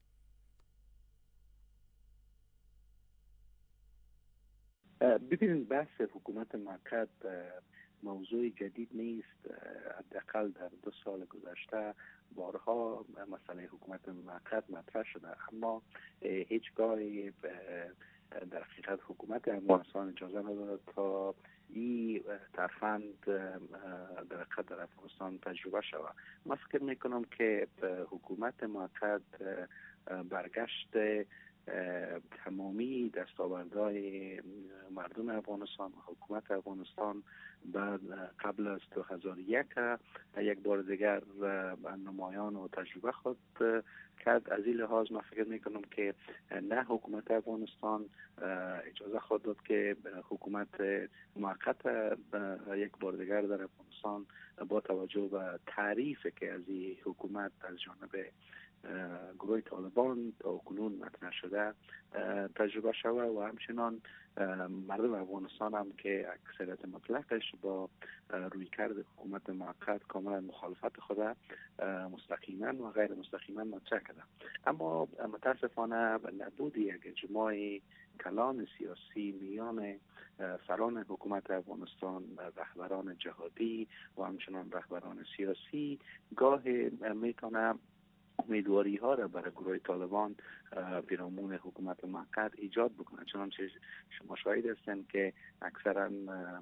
ببینید بحث حکومت موقت موضوع جدید نیست. حداقل در 2 سال گذشته بارها مسئله حکومت موقت مطرح شده، اما هیچگاه در حقیقت حکومت افغانستان اجازه ندارد تا این ترفند در افغانستان تجربه شود. من فکر میکنم که حکومت موقت برگشت تمامی دستاوردهای مردم افغانستان و حکومت افغانستان بعد قبل از 2001 یک بار دیگر نمایان و تجربه خود کرد. از این لحاظ من فکر میکنم که نه حکومت افغانستان اجازه خود داد که حکومت موقت یک بار دیگر در افغانستان با توجه به تعریف که از این حکومت از جانب گروه طالبان تا کنون مطرح شده تجربه شود و همچنان مردم افغانستان هم که اکثریت مطلقش با رویکرد حکومت موقت کاملا مخالفت خود مستقیما و غیر مستقیما مطرح کرده. اما متاسفانه نبود یک اجماع کلان سیاسی میان سران حکومت افغانستان، رهبران جهادی و همچنان رهبران سیاسی گاه میتونه امیدواری ها را برای گروه طالبان پیرامون حکومت موقت ایجاد بکنه. چنانچه شما شاهد هستند که اکثرا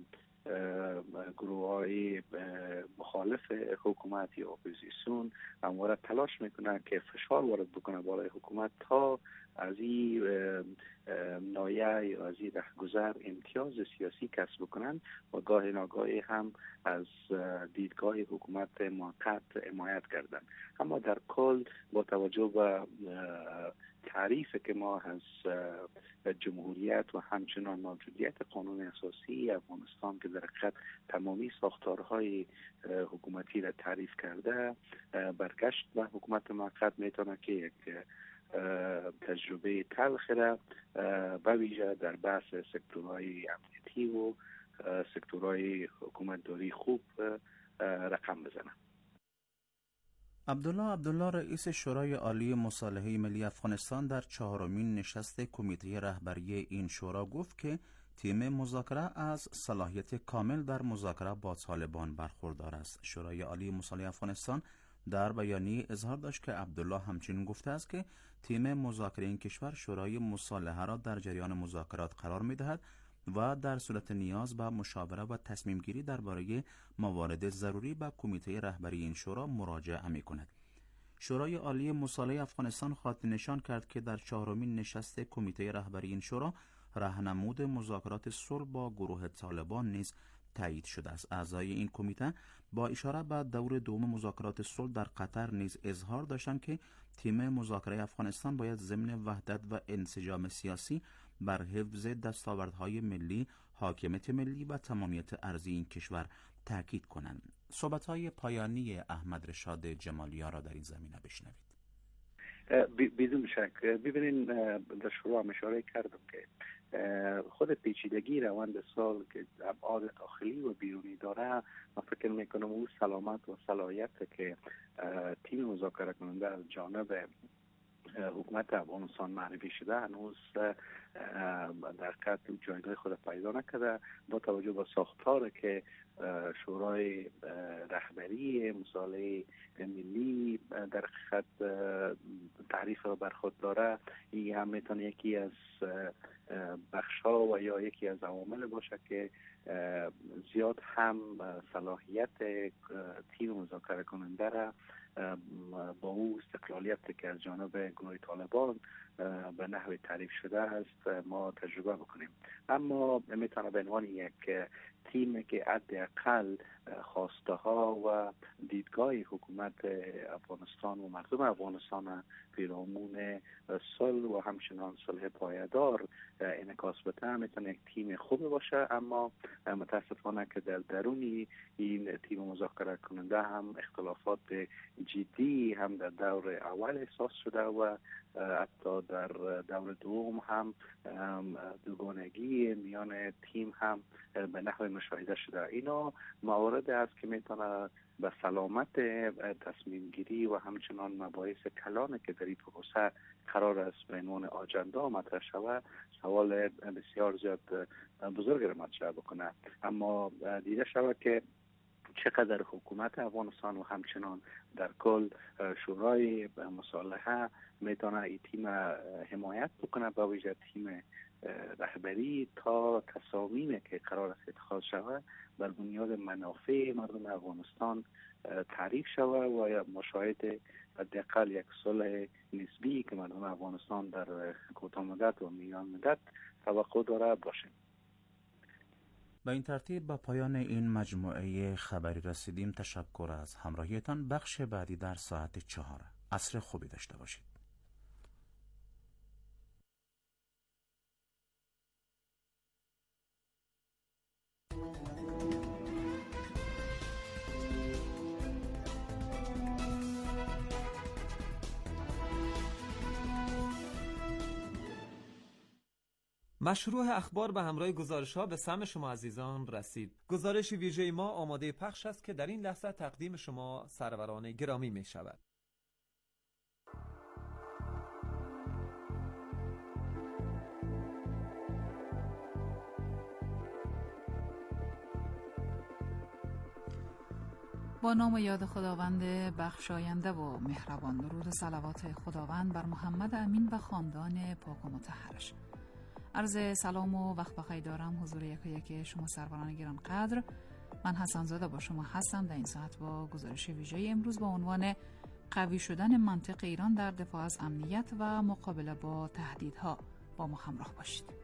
گروه های مخالف حکومت یا اپوزیسیون همواره تلاش میکنه که فشار وارد بکنه بالای حکومت تا از این نایه یا از این رهگذر امتیاز سیاسی کسب بکنن و گاه ناگاهی هم از دیدگاه حکومت موقت حمایت کردن. اما در کل با توجه به تعریف که ما از جمهوریت و همچنان موجودیت قانون اساسی افغانستان که در حقیقت تمامی ساختارهای حکومتی را تعریف کرده، برگشت به حکومت موقت میتونه که یک تجربه تلخ را به ویژه در بحث سکتورهای امنیتی و سکتورهای حکومتداری خوب رقم بزنه. عبدالله رئیس شورای عالی مصالحه ملی افغانستان در 4مین نشست کمیته رهبری این شورا گفت که تیم مذاکره از صلاحیت کامل در مذاکره با طالبان برخوردار است. شورای عالی مصالحه افغانستان در بیانیه اظهار داشت که عبدالله همچنین گفته است که تیم مذاکره این کشور شورای مصالحه را در جریان مذاکرات قرار می‌دهد و در صورت نیاز به مشاوره و تصمیم گیری درباره موارد ضروری به کمیته رهبری این شورا مراجعه می‌کند. شورای عالی مصالحه افغانستان خاطر نشان کرد که در 4مین نشست کمیته رهبری این شورا راهنمود مذاکرات صلح با گروه طالبان نیز تایید شده است. اعضای این کمیته با اشاره به دور دوم مذاکرات صلح در قطر نیز اظهار داشتند که تیم مذاکره افغانستان باید ضمن وحدت و انسجام سیاسی بر حفظ دستاوردهای ملی، حاکمیت ملی و تمامیت ارضی این کشور تاکید کنند. صحبت‌های پایانی احمد رشاد جمالیار را در این زمینه بشنوید. بدون شک ببینین در شروع هم اشاره کردم که خود پیچیدگی روند سال که ابعاد داخلی و بیرونی داره، من فکر میکنم اون سلامت و صلاحیت که تیم مذاکره کننده از جانب حکومت افغانستان معرفی شده هنوز در قطع جایگاه خود پیدا نکرده، با توجه به ساختار که شورای رهبری مصالحه ملی در حقیقت تعریف را بر خود داره. این هم میتونه یکی از بخش‌ها و یا یکی از عوامل باشه که زیاد هم صلاحیت تیم مذاکره کننده را با او استقلالیت که از جانب گروه طالبان به نحو تعریف شده است ما تجربه بکنیم. اما میتونه به عنوان یک تیم که حداقل خواسته ها و دیدگاه حکومت افغانستان و مردم افغانستان پیرامون صلح و همچنان صلح پایدار انعکاس بده، میتونه یک تیم خوب باشه. اما متاسفانه که در درونی این تیم مذاکره کننده هم اختلافات جدی هم در دور اول احساس شده و حتی در دور دوم هم دوگانگی میان تیم هم به نحو مشاهده شده. اینا موارد است که میتونه به سلامت تصمیم گیری و همچنان مباحث کلان که در این پروسه قرار است به عنوان آجندا مطرح شود سوال بسیار زیاد بزرگ را مطرح بکنه. اما دیده شود که چقدر حکومت افغانستان و همچنان در کل شورای مصالحه میتونه این تیم حمایت بکنه، با ویژه تیم رهبری تا تصامیمی که قرار است اتخاذ شود بر بنیاد منافع مردم افغانستان تعریف شود و مشاهد حداقل یک صلح نسبی که مردم افغانستان در کوتاه مدت و میان مدت توقع داره باشه. با این ترتیب به پایان این مجموعه خبری رسیدیم. تشکر از همراهیتان. بخش بعدی در ساعت 4. عصر خوبی داشته باشید. مشروع اخبار به همراه گزارش‌ها به سمع شما عزیزان رسید. گزارش ویژه ما آماده پخش است که در این لحظه تقدیم شما سروران گرامی می شود. با نام و یاد خداوند بخشاینده و مهربان. درود و صلوات خداوند بر محمد امین و خاندان پاک و مطهرش. عرض سلام و وقت بخیر دارم حضور یکایک شما سروران گران قدر. من حسن زاده با شما هستم در این ساعت با گزارش ویژه امروز با عنوان قوی شدن منطق ایران در دفاع از امنیت و مقابله با تهدیدها. با ما همراه باشید.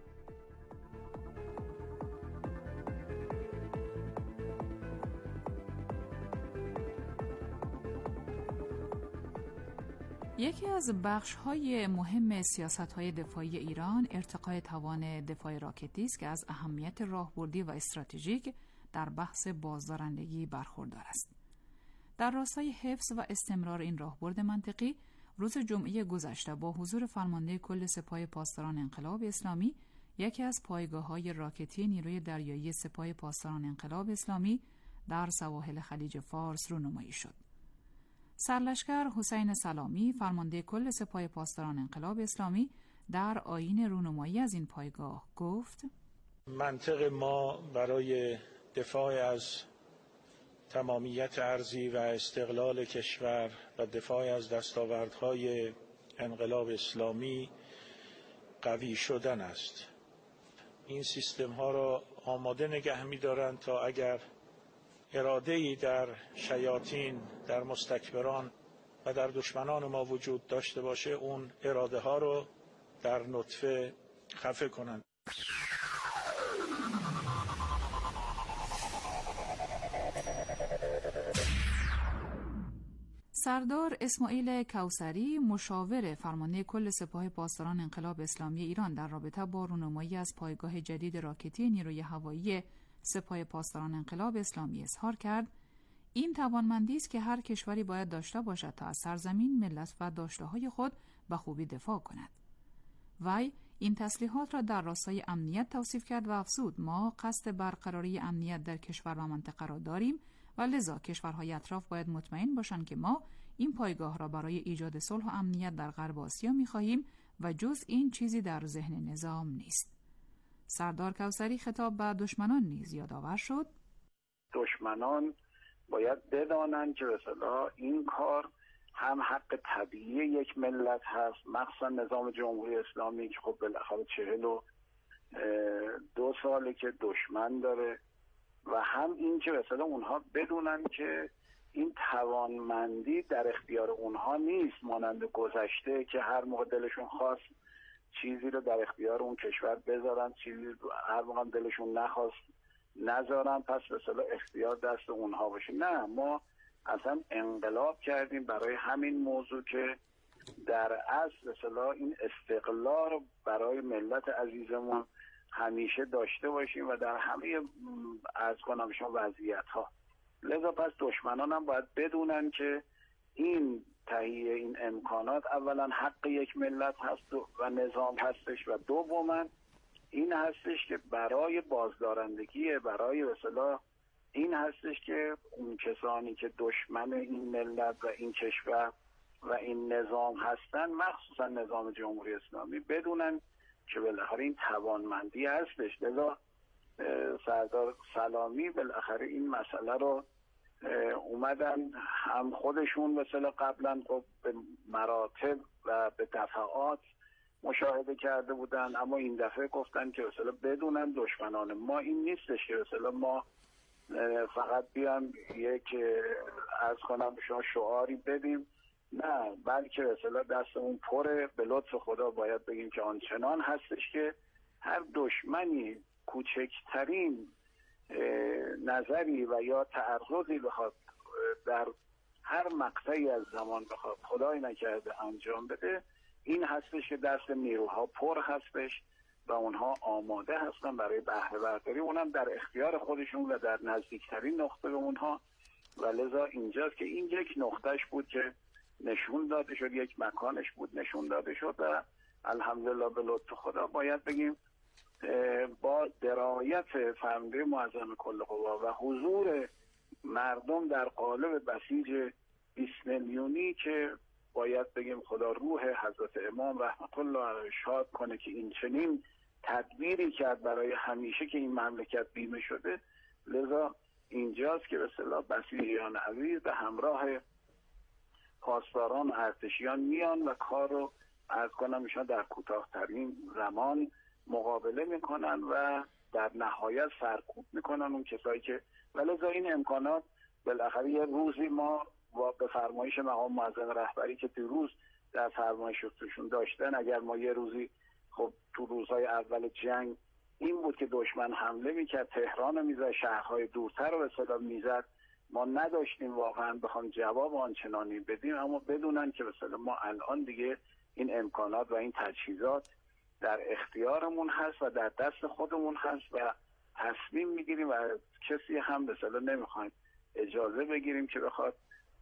یکی از بخش‌های مهم سیاست‌های دفاعی ایران ارتقای توان دفاع راکتی است که از اهمیت راهبردی و استراتژیک در بحث بازدارندگی برخوردار است. در راستای حفظ و استمرار این راهبرد منطقی، روز جمعه گذشته با حضور فرمانده کل سپاه پاسداران انقلاب اسلامی، یکی از پایگاه‌های راکتی نیروی دریایی سپاه پاسداران انقلاب اسلامی در سواحل خلیج فارس رونمایی شد. سرلشکر حسین سلامی، فرمانده کل سپاه پاسداران انقلاب اسلامی، در آیین رونمایی از این پایگاه گفت: منطق ما برای دفاع از تمامیت ارضی و استقلال کشور و دفاع از دستاوردهای انقلاب اسلامی قوی شدن است. این سیستم ها را آماده نگه می دارند تا اگر اراده‌ای در شیاطین، در مستکبران و در دشمنان ما وجود داشته باشه، اون اراده ها رو در نطفه خفه کنند. سردار اسماعیل کوثری، مشاور فرمانده کل سپاه پاسداران انقلاب اسلامی ایران، در رابطه با رونمایی از پایگاه جدید راکتی نیروی هوایی سپاه پاسداران انقلاب اسلامی اظهار کرد: این توانمندی است که هر کشوری باید داشته باشد تا از سرزمین، ملت و داشته‌های خود به خوبی دفاع کند. وی این تسلیحات را در راستای امنیت توصیف کرد و افزود ما قصد برقراری امنیت در کشور و منطقه را داریم و لذا کشورهای اطراف باید مطمئن باشند که ما این پایگاه را برای ایجاد صلح و امنیت در غرب آسیا می‌خواهیم و جز این چیزی در ذهن نظام نیست. سردار کوثری خطاب به دشمنان نیز یادآور شد دشمنان باید بدانند که به اصطلاح این کار هم حق طبیعی یک ملت هست، مخصوصا نظام جمهوری اسلامی که خب بالاخره 42 ساله که دشمن داره، و هم این که به اصطلاح اونها بدونن که این توانمندی در اختیار اونها نیست، مانند گذشته که هر موقع دلشون خواست چیزی رو در اختیار اون کشور بذارن، چیزی هر موقع دلشون نخواست نذارن، پس به اصطلاح اختیار دست اونها باشه. نه، ما اصلا انقلاب کردیم برای همین موضوع که در اصل به اصطلاح این استقلال رو برای ملت عزیزمون همیشه داشته باشیم و در همه از کنم شما وضعیت ها. لذا پس دشمنان هم باید بدونن که این تهیه این امکانات اولا حق یک ملت هست و نظام هستش، و دوما این هستش که برای بازدارندگی، برای به اصطلاح این هستش که اون کسانی که دشمن این ملت و این کشور و این نظام هستن، مخصوصا نظام جمهوری اسلامی، بدونن که بالاخره این توانمندی هستش. لذا سردار سلامی بالاخره این مسئله رو اومدن هم خودشون مثلا قبلا خب به مراتب و به دفعات مشاهده کرده بودن، اما این دفعه گفتن که مثلا بدونن دشمنان ما این نیستش که مثلا ما فقط بیان یک از کنم شما شعاری بدیم، نه، بلکه مثلا دستمون پره، به لطف خدا باید بگیم که آنچنان هستش که هر دشمنی کوچکترین نظری و یا تعرضی بخواد در هر مقطعی از زمان بخواد خدای نکرده انجام بده، این هستش که دست نیروها پر هستش و اونها آماده هستن برای بهره برداری، اونم در اختیار خودشون و در نزدیکترین نقطه به اونها. و لذا اینجاست که این یک نقطهش بود که نشون داده شد، یک مکانش بود نشون داده شد و الحمدلله به لطف خدا باید بگیم با درایت فرمانده معظم کل قوا و حضور مردم در قالب بسیج 20 میلیونی که باید بگیم خدا روح حضرت امام رحمت الله علیه شاد کنه که این چنین تدبیری کرد برای همیشه که این مملکت بیمه شده. لذا اینجاست که به اصطلاح بسیجیان عزیز به همراه پاسداران ارتشیان میان و کار رو عرض کنم ایشان در کوتاه‌ترین زمان مقابله میکنن و در نهایت سرکوب میکنن اون کسایی که، ولذا این امکانات بالاخره یه روزی ما به فرمایش مقام معظم رهبری که دیروز در فرمایششون داشتن، اگر ما یه روزی خب تو روزهای اول جنگ این بود که دشمن حمله میکرد، تهران رو میزد، شهرهای دورتر رو به اصطلاح میزد، ما نداشتیم واقعا بخوام جواب آنچنانی بدیم، اما بدونن که به اصطلاح ما الان دیگه این امکانات و این تجهیزات در اختیارمون هست و در دست خودمون هست و تصمیم میگیریم و کسی هم به اصطلاح نمیخوایم اجازه بگیریم که بخواد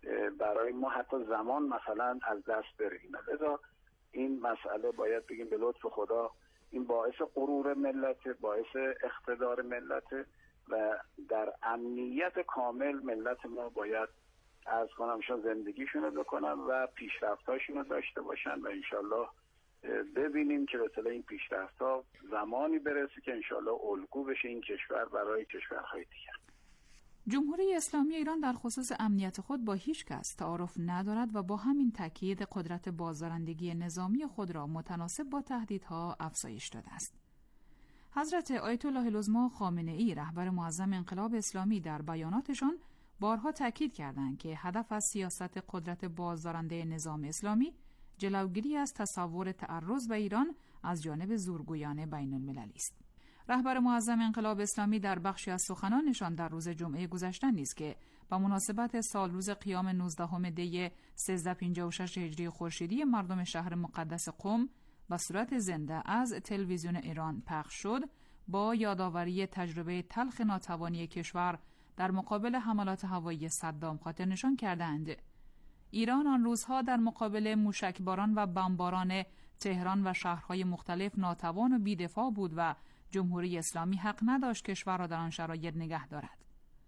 برای ما حتی زمان مثلا از دست بریم. لذا این مسئله باید بگیم به لطف خدا این باعث غرور ملت، باعث اقتدار ملت و در امنیت کامل ملت ما باید از کنمشون زندگیشون رو بکنن و پیشرفتاشون رو داشته باشن و انشالله ببینیم که مثلا این پیشرفت‌ها زمانی برسه که انشالله الگو بشه این کشور برای کشورهای دیگر. جمهوری اسلامی ایران در خصوص امنیت خود با هیچ کس تعارف ندارد و با همین تاکید قدرت بازدارندگی نظامی خود را متناسب با تهدیدها افزایش داده است. حضرت آیت الله العظمی خامنه‌ای رهبر معظم انقلاب اسلامی در بیاناتشان بارها تاکید کردند که هدف از سیاست قدرت بازدارنده نظام اسلامی جلوگیری از تصور تعرض به ایران از جانب زورگویان بین المللی است. رهبر معظم انقلاب اسلامی در بخشی از سخنانشان در روز جمعه گذشته نیز که به مناسبت سالروز قیام 19 دی 1356 هجری خورشیدی مردم شهر مقدس قم به صورت زنده از تلویزیون ایران پخش شد، با یادآوری تجربه تلخ ناتوانی کشور در مقابل حملات هوایی صدام خاطر نشان کردند. ایران آن روزها در مقابل موشکباران و بمباران تهران و شهرهای مختلف ناتوان و بی‌دفاع بود و جمهوری اسلامی حق نداشت کشور را در آن شرایط نگه دارد.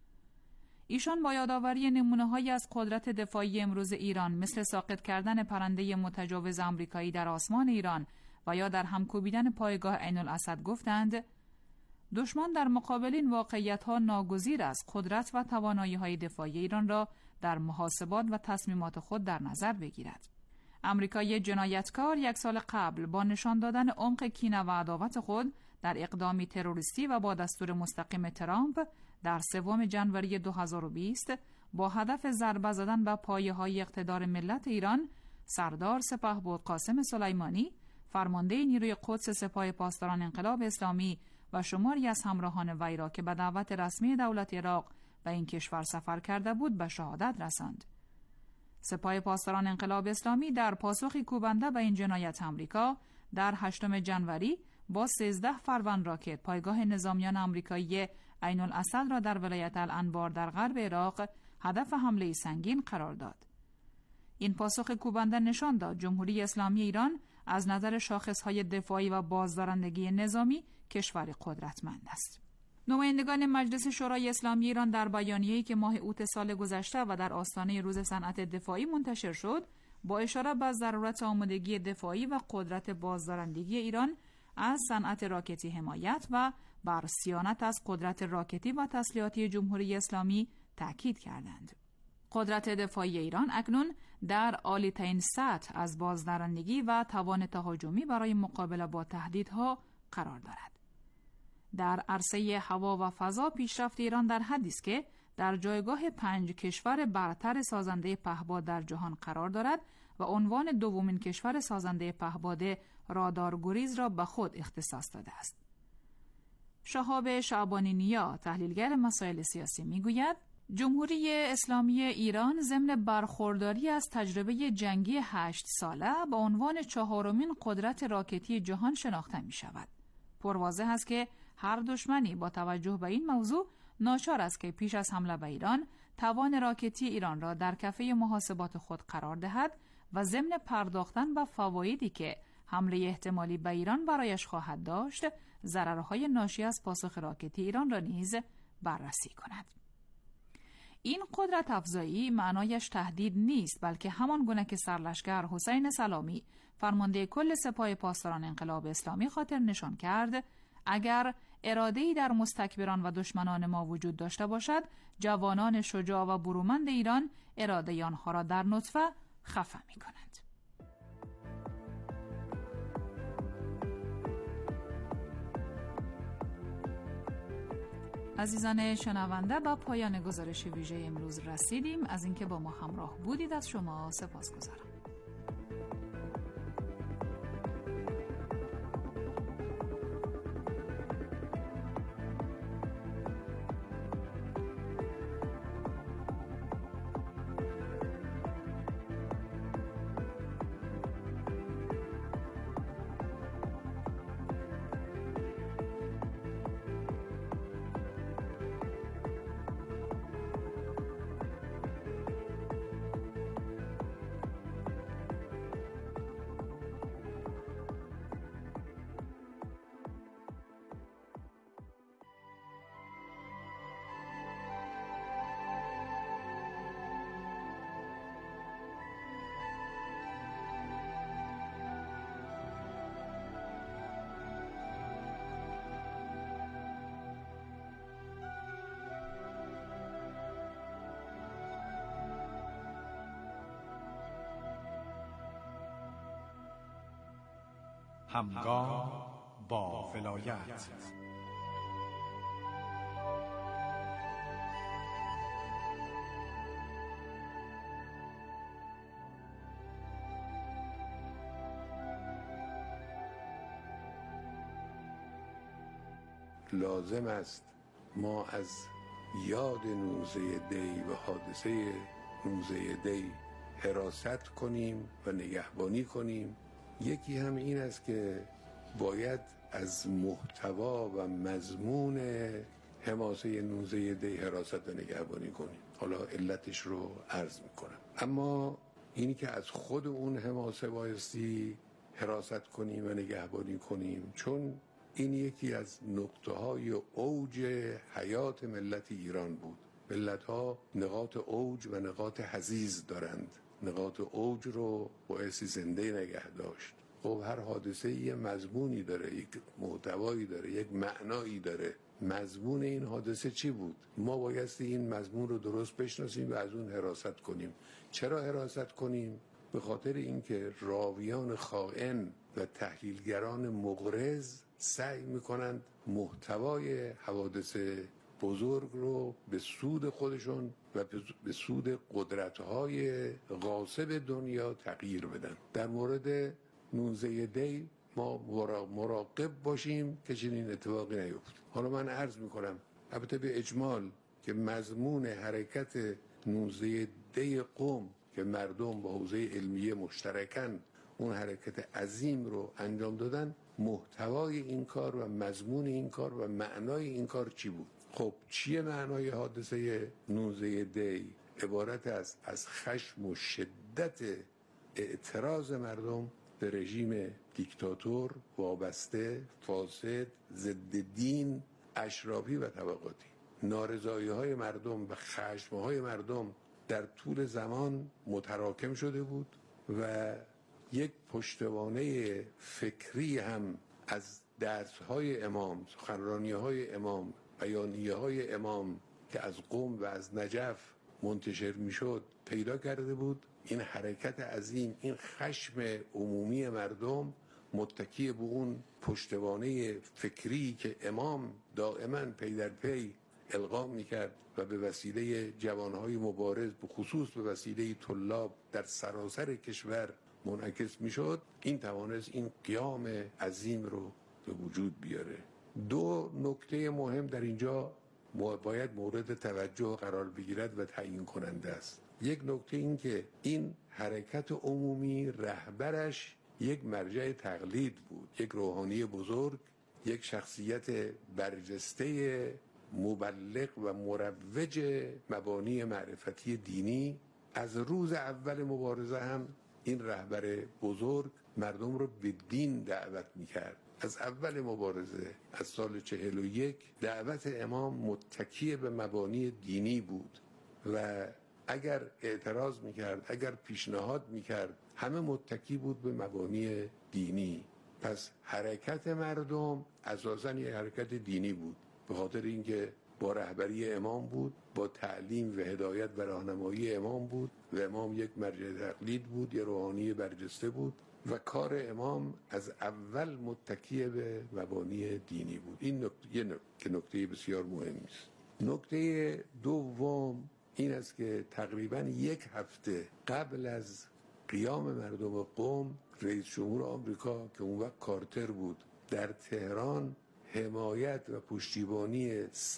ایشان با یادآوری نمونه‌هایی از قدرت دفاعی امروز ایران مثل ساقط کردن پرنده متجاوز آمریکایی در آسمان ایران و یا در هم کوبیدن پایگاه عین الاسد گفتند دشمن در مقابل این واقعیت‌ها ناگزیر است قدرت و توانایی‌های دفاعی ایران را در محاسبات و تصمیمات خود در نظر بگیرد. آمریکایی جنایتکار 1 سال قبل با نشان دادن عمق کینه و عداوت خود در اقدامی تروریستی و با دستور مستقیم ترامپ در 3 ژانویه 2020 با هدف ضربه زدن به پایه‌های اقتدار ملت ایران، سردار سپهبد قاسم سلیمانی، فرمانده نیروی قدس سپاه پاسداران انقلاب اسلامی و شماری از همراهان وی را که به دعوت رسمی دولت عراق و این کشور سفر کرده بود به شهادت رساند. سپاه پاسداران انقلاب اسلامی در پاسخی کوبنده به این جنایت آمریکا در 8 ژانویه با 13 فروند راکت پایگاه نظامیان آمریکایی عین الاسد را در ولایت الانبار در غرب عراق هدف حمله سنگین قرار داد. این پاسخ کوبنده نشان داد جمهوری اسلامی ایران از نظر شاخصهای دفاعی و بازدارندگی نظامی کشور قدرتمند است. نمایندگان مجلس شورای اسلامی ایران در بیانیه‌ای که ماه اوت سال گذشته و در آستانه روز صنعت دفاعی منتشر شد، با اشاره به ضرورت آمادگی دفاعی و قدرت بازدارندگی ایران از صنعت راکتی حمایت و بر صیانت از قدرت راکتی و تسلیحاتی جمهوری اسلامی تاکید کردند. قدرت دفاعی ایران اکنون در عالی‌ترین سطح از بازدارندگی و توان تهاجمی برای مقابله با تهدیدها قرار دارد. در عرصه هوا و فضا پیشرفت ایران در حدی است که در جایگاه 5 کشور برتر سازنده پهپاد در جهان قرار دارد و عنوان دومین کشور سازنده پهپاد رادارگریز را به خود اختصاص داده است. شهاب شعبانی نیا، تحلیلگر مسائل سیاسی، میگوید جمهوری اسلامی ایران ضمن برخورداری از تجربه جنگی 8 ساله به عنوان 4مین قدرت راکتی جهان شناخته می شود. پرواضح است که هر دشمنی با توجه به این موضوع ناچار است که پیش از حمله به ایران توان راکتی ایران را در کفه محاسبات خود قرار دهد و ضمن پرداختن به فوایدی که حمله احتمالی به ایران برایش خواهد داشت، ضررهای ناشی از پاسخ راکتی ایران را نیز بررسی کند. این قدرت افزایی معنایش تهدید نیست، بلکه همان گونه که سرلشکر حسین سلامی فرمانده کل سپاه پاسداران انقلاب اسلامی خاطر نشان کرد، اگر اراده‌ای در مستکبران و دشمنان ما وجود داشته باشد، جوانان شجاع و برومند ایران اراده آنها را در نطفه خفه می‌کنند. عزیزان شنونده، با پایان گزارش ویژه امروز رسیدیم. از اینکه با ما همراه بودید از شما سپاسگزارم. همگام با ولایت. لازم است ما از یاد 19 دی و حادثه 19 دی حراست کنیم و نگهبانی کنیم. یکی هم این است که باید از محتوا و مضمون حماسه 19 دی حراست و نگهبانی کنیم. حالا علتش رو عرض میکنم. اما اینی که از خود اون حماسه بایستی حراست کنیم و نگهبانی کنیم، چون این یکی از نقطه‌های اوج حیات ملت ایران بود. ملت‌ها نقاط اوج و نقاط حضیض دارند. نقاط اوج رو بایستی زنده نگه داشت. خب هر حادثه یه مضمونی داره، یک محتوایی داره، یک معنایی داره. مضمون این حادثه چی بود؟ ما بایستی این مضمون رو درست بشناسیم و از اون حراست کنیم. چرا حراست کنیم؟ به خاطر اینکه راویان خائن و تحلیلگران مغرض سعی میکنند محتوای حوادث بزرگ رو به سود خودشون و به سود قدرت‌های غاصب دنیا تغییر بدن. در مورد 19 دی ما مراقب باشیم که چنین اتفاقی نیفته. حالا من عرض میکنم البته به اجمال که مضمون حرکت 19 دی قم که مردم با حوزه علمیه مشترکاً اون حرکت عظیم رو انجام دادن، محتوای این کار و مضمون این کار و معنای این کار چی بود؟ خب چیه معنای حادثه 19 دی؟ عبارت از خشم و شدت اعتراض مردم به رژیم دیکتاتور وابسته، فاسد، ضد دین، اشرافی و طبقاتی. نارضایی‌های مردم و خشم‌های مردم در طول زمان متراکم شده بود و یک پشتوانه فکری هم از درس‌های امام، سخنرانی‌های امام، بیانیه‌های امام که از قم و از نجف منتشر می‌شد پیدا کرده بود. این حرکت عظیم، این خشم عمومی مردم متکی به اون پشتوانه فکری که امام دائما پی در پی القا می‌کرد و به وسیله جوانهای مبارز، به خصوص به وسیله طلاب در سراسر کشور منعکس میشد، این توانست این قیام عظیم رو به وجود بیاره. دو نکته مهم در اینجا باید مورد توجه قرار بگیرد و تعیین کننده است. یک نکته این که این حرکت عمومی رهبرش یک مرجع تقلید بود، یک روحانی بزرگ، یک شخصیت برجسته مبلغ و مروج مبانی معرفتی دینی. از روز اول مبارزه هم این رهبر بزرگ مردم رو به دین دعوت میکرد. از اول مبارزه، از سال 41 دعوت امام متکی به مبانی دینی بود و اگر اعتراض میکرد، اگر پیشنهاد میکرد، همه متکی بود به مبانی دینی. پس حرکت مردم اساساً یک حرکت دینی بود، به خاطر اینکه با رهبری امام بود، با تعلیم و هدایت و راهنمایی امام بود و امام یک مرجع تقلید بود، یک روحانی برجسته بود و کار امام از اول متکی به مبانی دینی بود. این نکته بسیار مهمی است. نکته دوم این است که تقریباً یک هفته قبل از قیام مردم قم، رئیس جمهور آمریکا که اون وقت کارتر بود در تهران حمایت و پشتیبانی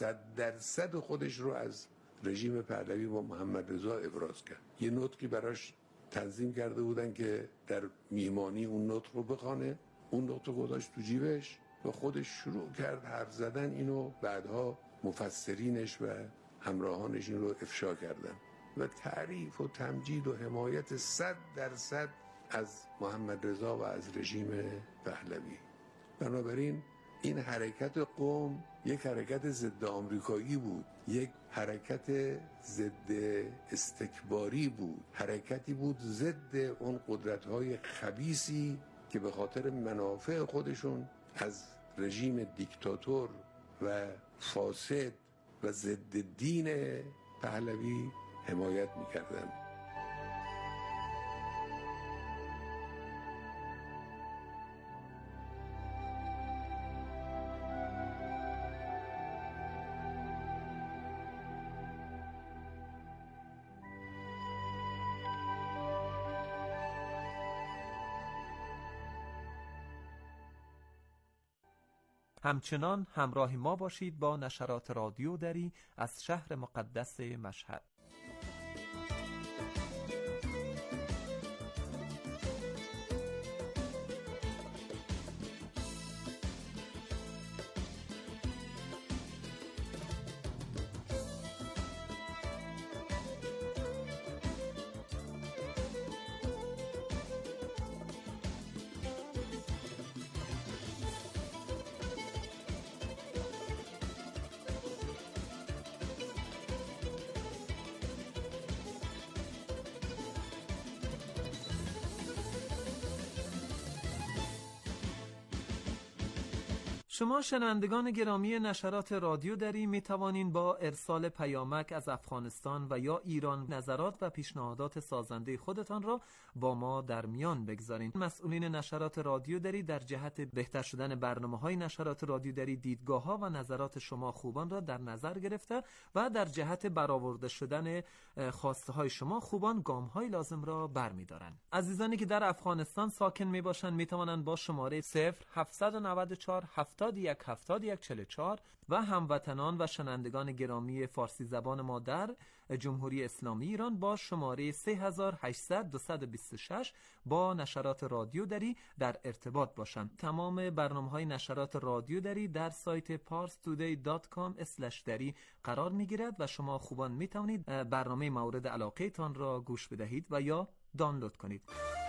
100% خودش رو از رژیم پهلوی با محمد رضا ابراز کرد. یه نطقی براش تنظیم کرده بودن که در میهمانی اون نطق رو بخوانه. اون نطق رو گذاشت تو جیبش و خودش شروع کرد حرف زدن. اینو بعدها مفسرینش و همراهانش این رو افشا کردن و تعریف و تمجید و حمایت 100% از محمد رضا و از رژیم پهلوی. بنابراین این حرکت قم یک حرکت ضد آمریکایی بود، یک حرکت ضد استکباری بود، حرکتی بود ضد اون قدرت‌های خبیثی که به خاطر منافع خودشون از رژیم دیکتاتور و فاسد و ضد دین پهلوی حمایت می‌کردند. همچنان همراه ما باشید با نشرات رادیو دری از شهر مقدس مشهد. شما شنوندگان گرامی نشرات رادیو دری می توانین با ارسال پیامک از افغانستان و یا ایران نظرات و پیشنهادات سازنده خودتان را با ما در میان بگذارین. مسئولین نشرات رادیو دری در جهت بهتر شدن برنامه‌های نشرات رادیو دری دیدگاه‌ها و نظرات شما خوبان را در نظر گرفته و در جهت برآورده شدن خواسته‌های شما خوبان گام‌های لازم را برمی‌دارند. عزیزانی که در افغانستان ساکن می‌باشند می‌توانند با شماره 0794 717144 و هموطنان و شنوندگان گرامی فارسی زبان ما در جمهوری اسلامی ایران با شماره 3800-226 با نشرات رادیو دری در ارتباط باشند. تمام برنامه‌های نشرات رادیو دری در سایت parstoday.com/dari قرار می‌گیرد و شما خوبان می‌توانید برنامه مورد علاقه تان را گوش بدهید و یا دانلود کنید.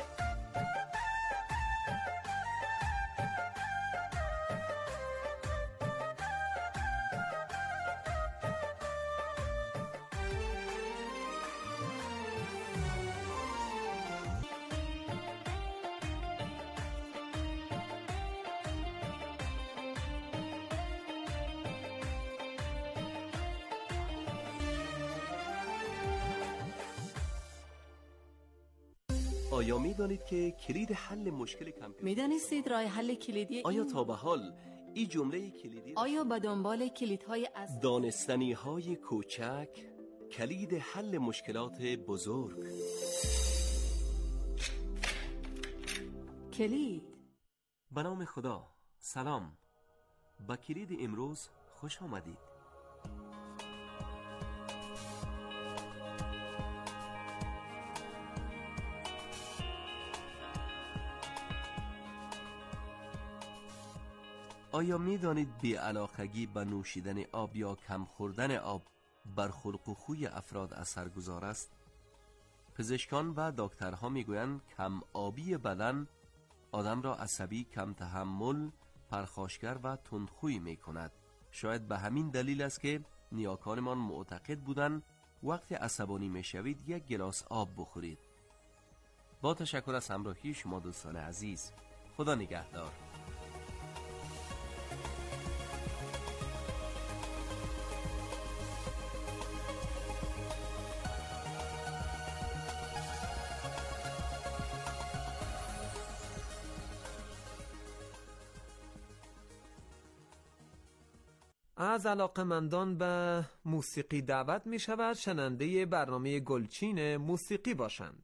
آیا می‌دانید که کلید حل مشکل کامپیوتر می‌دانستید راه حل کلیدی آیا تا به حال این جمله کلیدی آیا به دنبال کلیدهای از دانستنی‌های کوچک کلید حل مشکلات بزرگ کلید؟ به نام خدا. سلام، به کلید امروز خوش آمدید. آیا می دانید بی‌علاقگی به نوشیدن آب یا کم خوردن آب بر خلق و خوی افراد اثرگذار است؟ پزشکان و دکترها می گویند کم آبی بدن آدم را عصبی، کم تحمل، پرخاشگر و تندخوی می کند. شاید به همین دلیل است که نیاکانمان معتقد بودند وقتی عصبانی می شوید یک گلاس آب بخورید. با تشکر از همراهی شما دوستان عزیز. خدا نگهدار. از علاقه‌مندان به موسیقی دعوت می شود شنونده برنامه گلچین موسیقی باشند.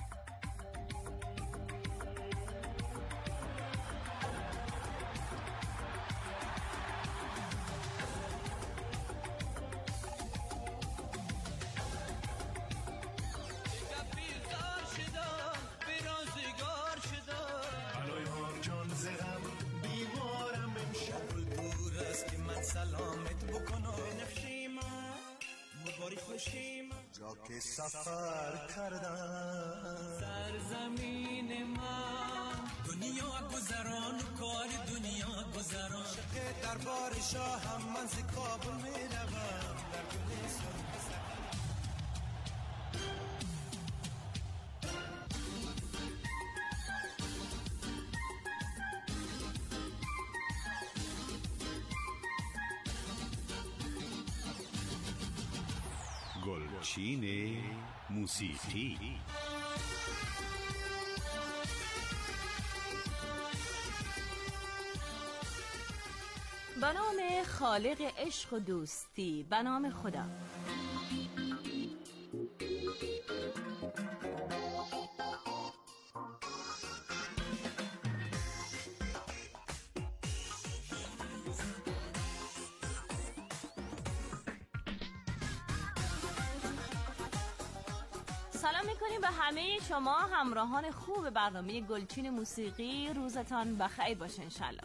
جا که سفر کردم سرزمین من دنیا گذران کار دنیا گذران شقه دربار شاهم من ز کابل می روم در گلستان گلچین موسیقی. به نام خالق عشق و دوستی، به نام خدا. سلام میکنیم به همه شما همراهان خوب برنامه گلچین موسیقی. روزتان بخیر باشه انشالله.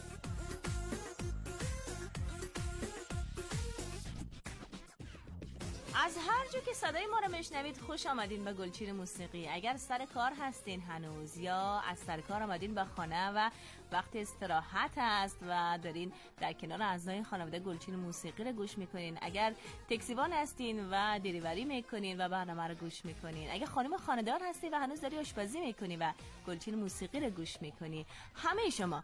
از هر جا که صدای ما رو میشنوید خوش آمدین به گلچین موسیقی. اگر سر کار هستین هنوز یا از سر کار آمدین به خانه و وقت استراحت است و دارین در کنار اعضای خانواده گلچین موسیقی رو گوش میکنین، اگر تاکسیوان هستین و دلیوری میکنین و برنامه رو گوش میکنین، اگر خانم خانه‌دار هستی و هنوز داری آشپزی میکنی و گلچین موسیقی رو گوش میکنی، همه شما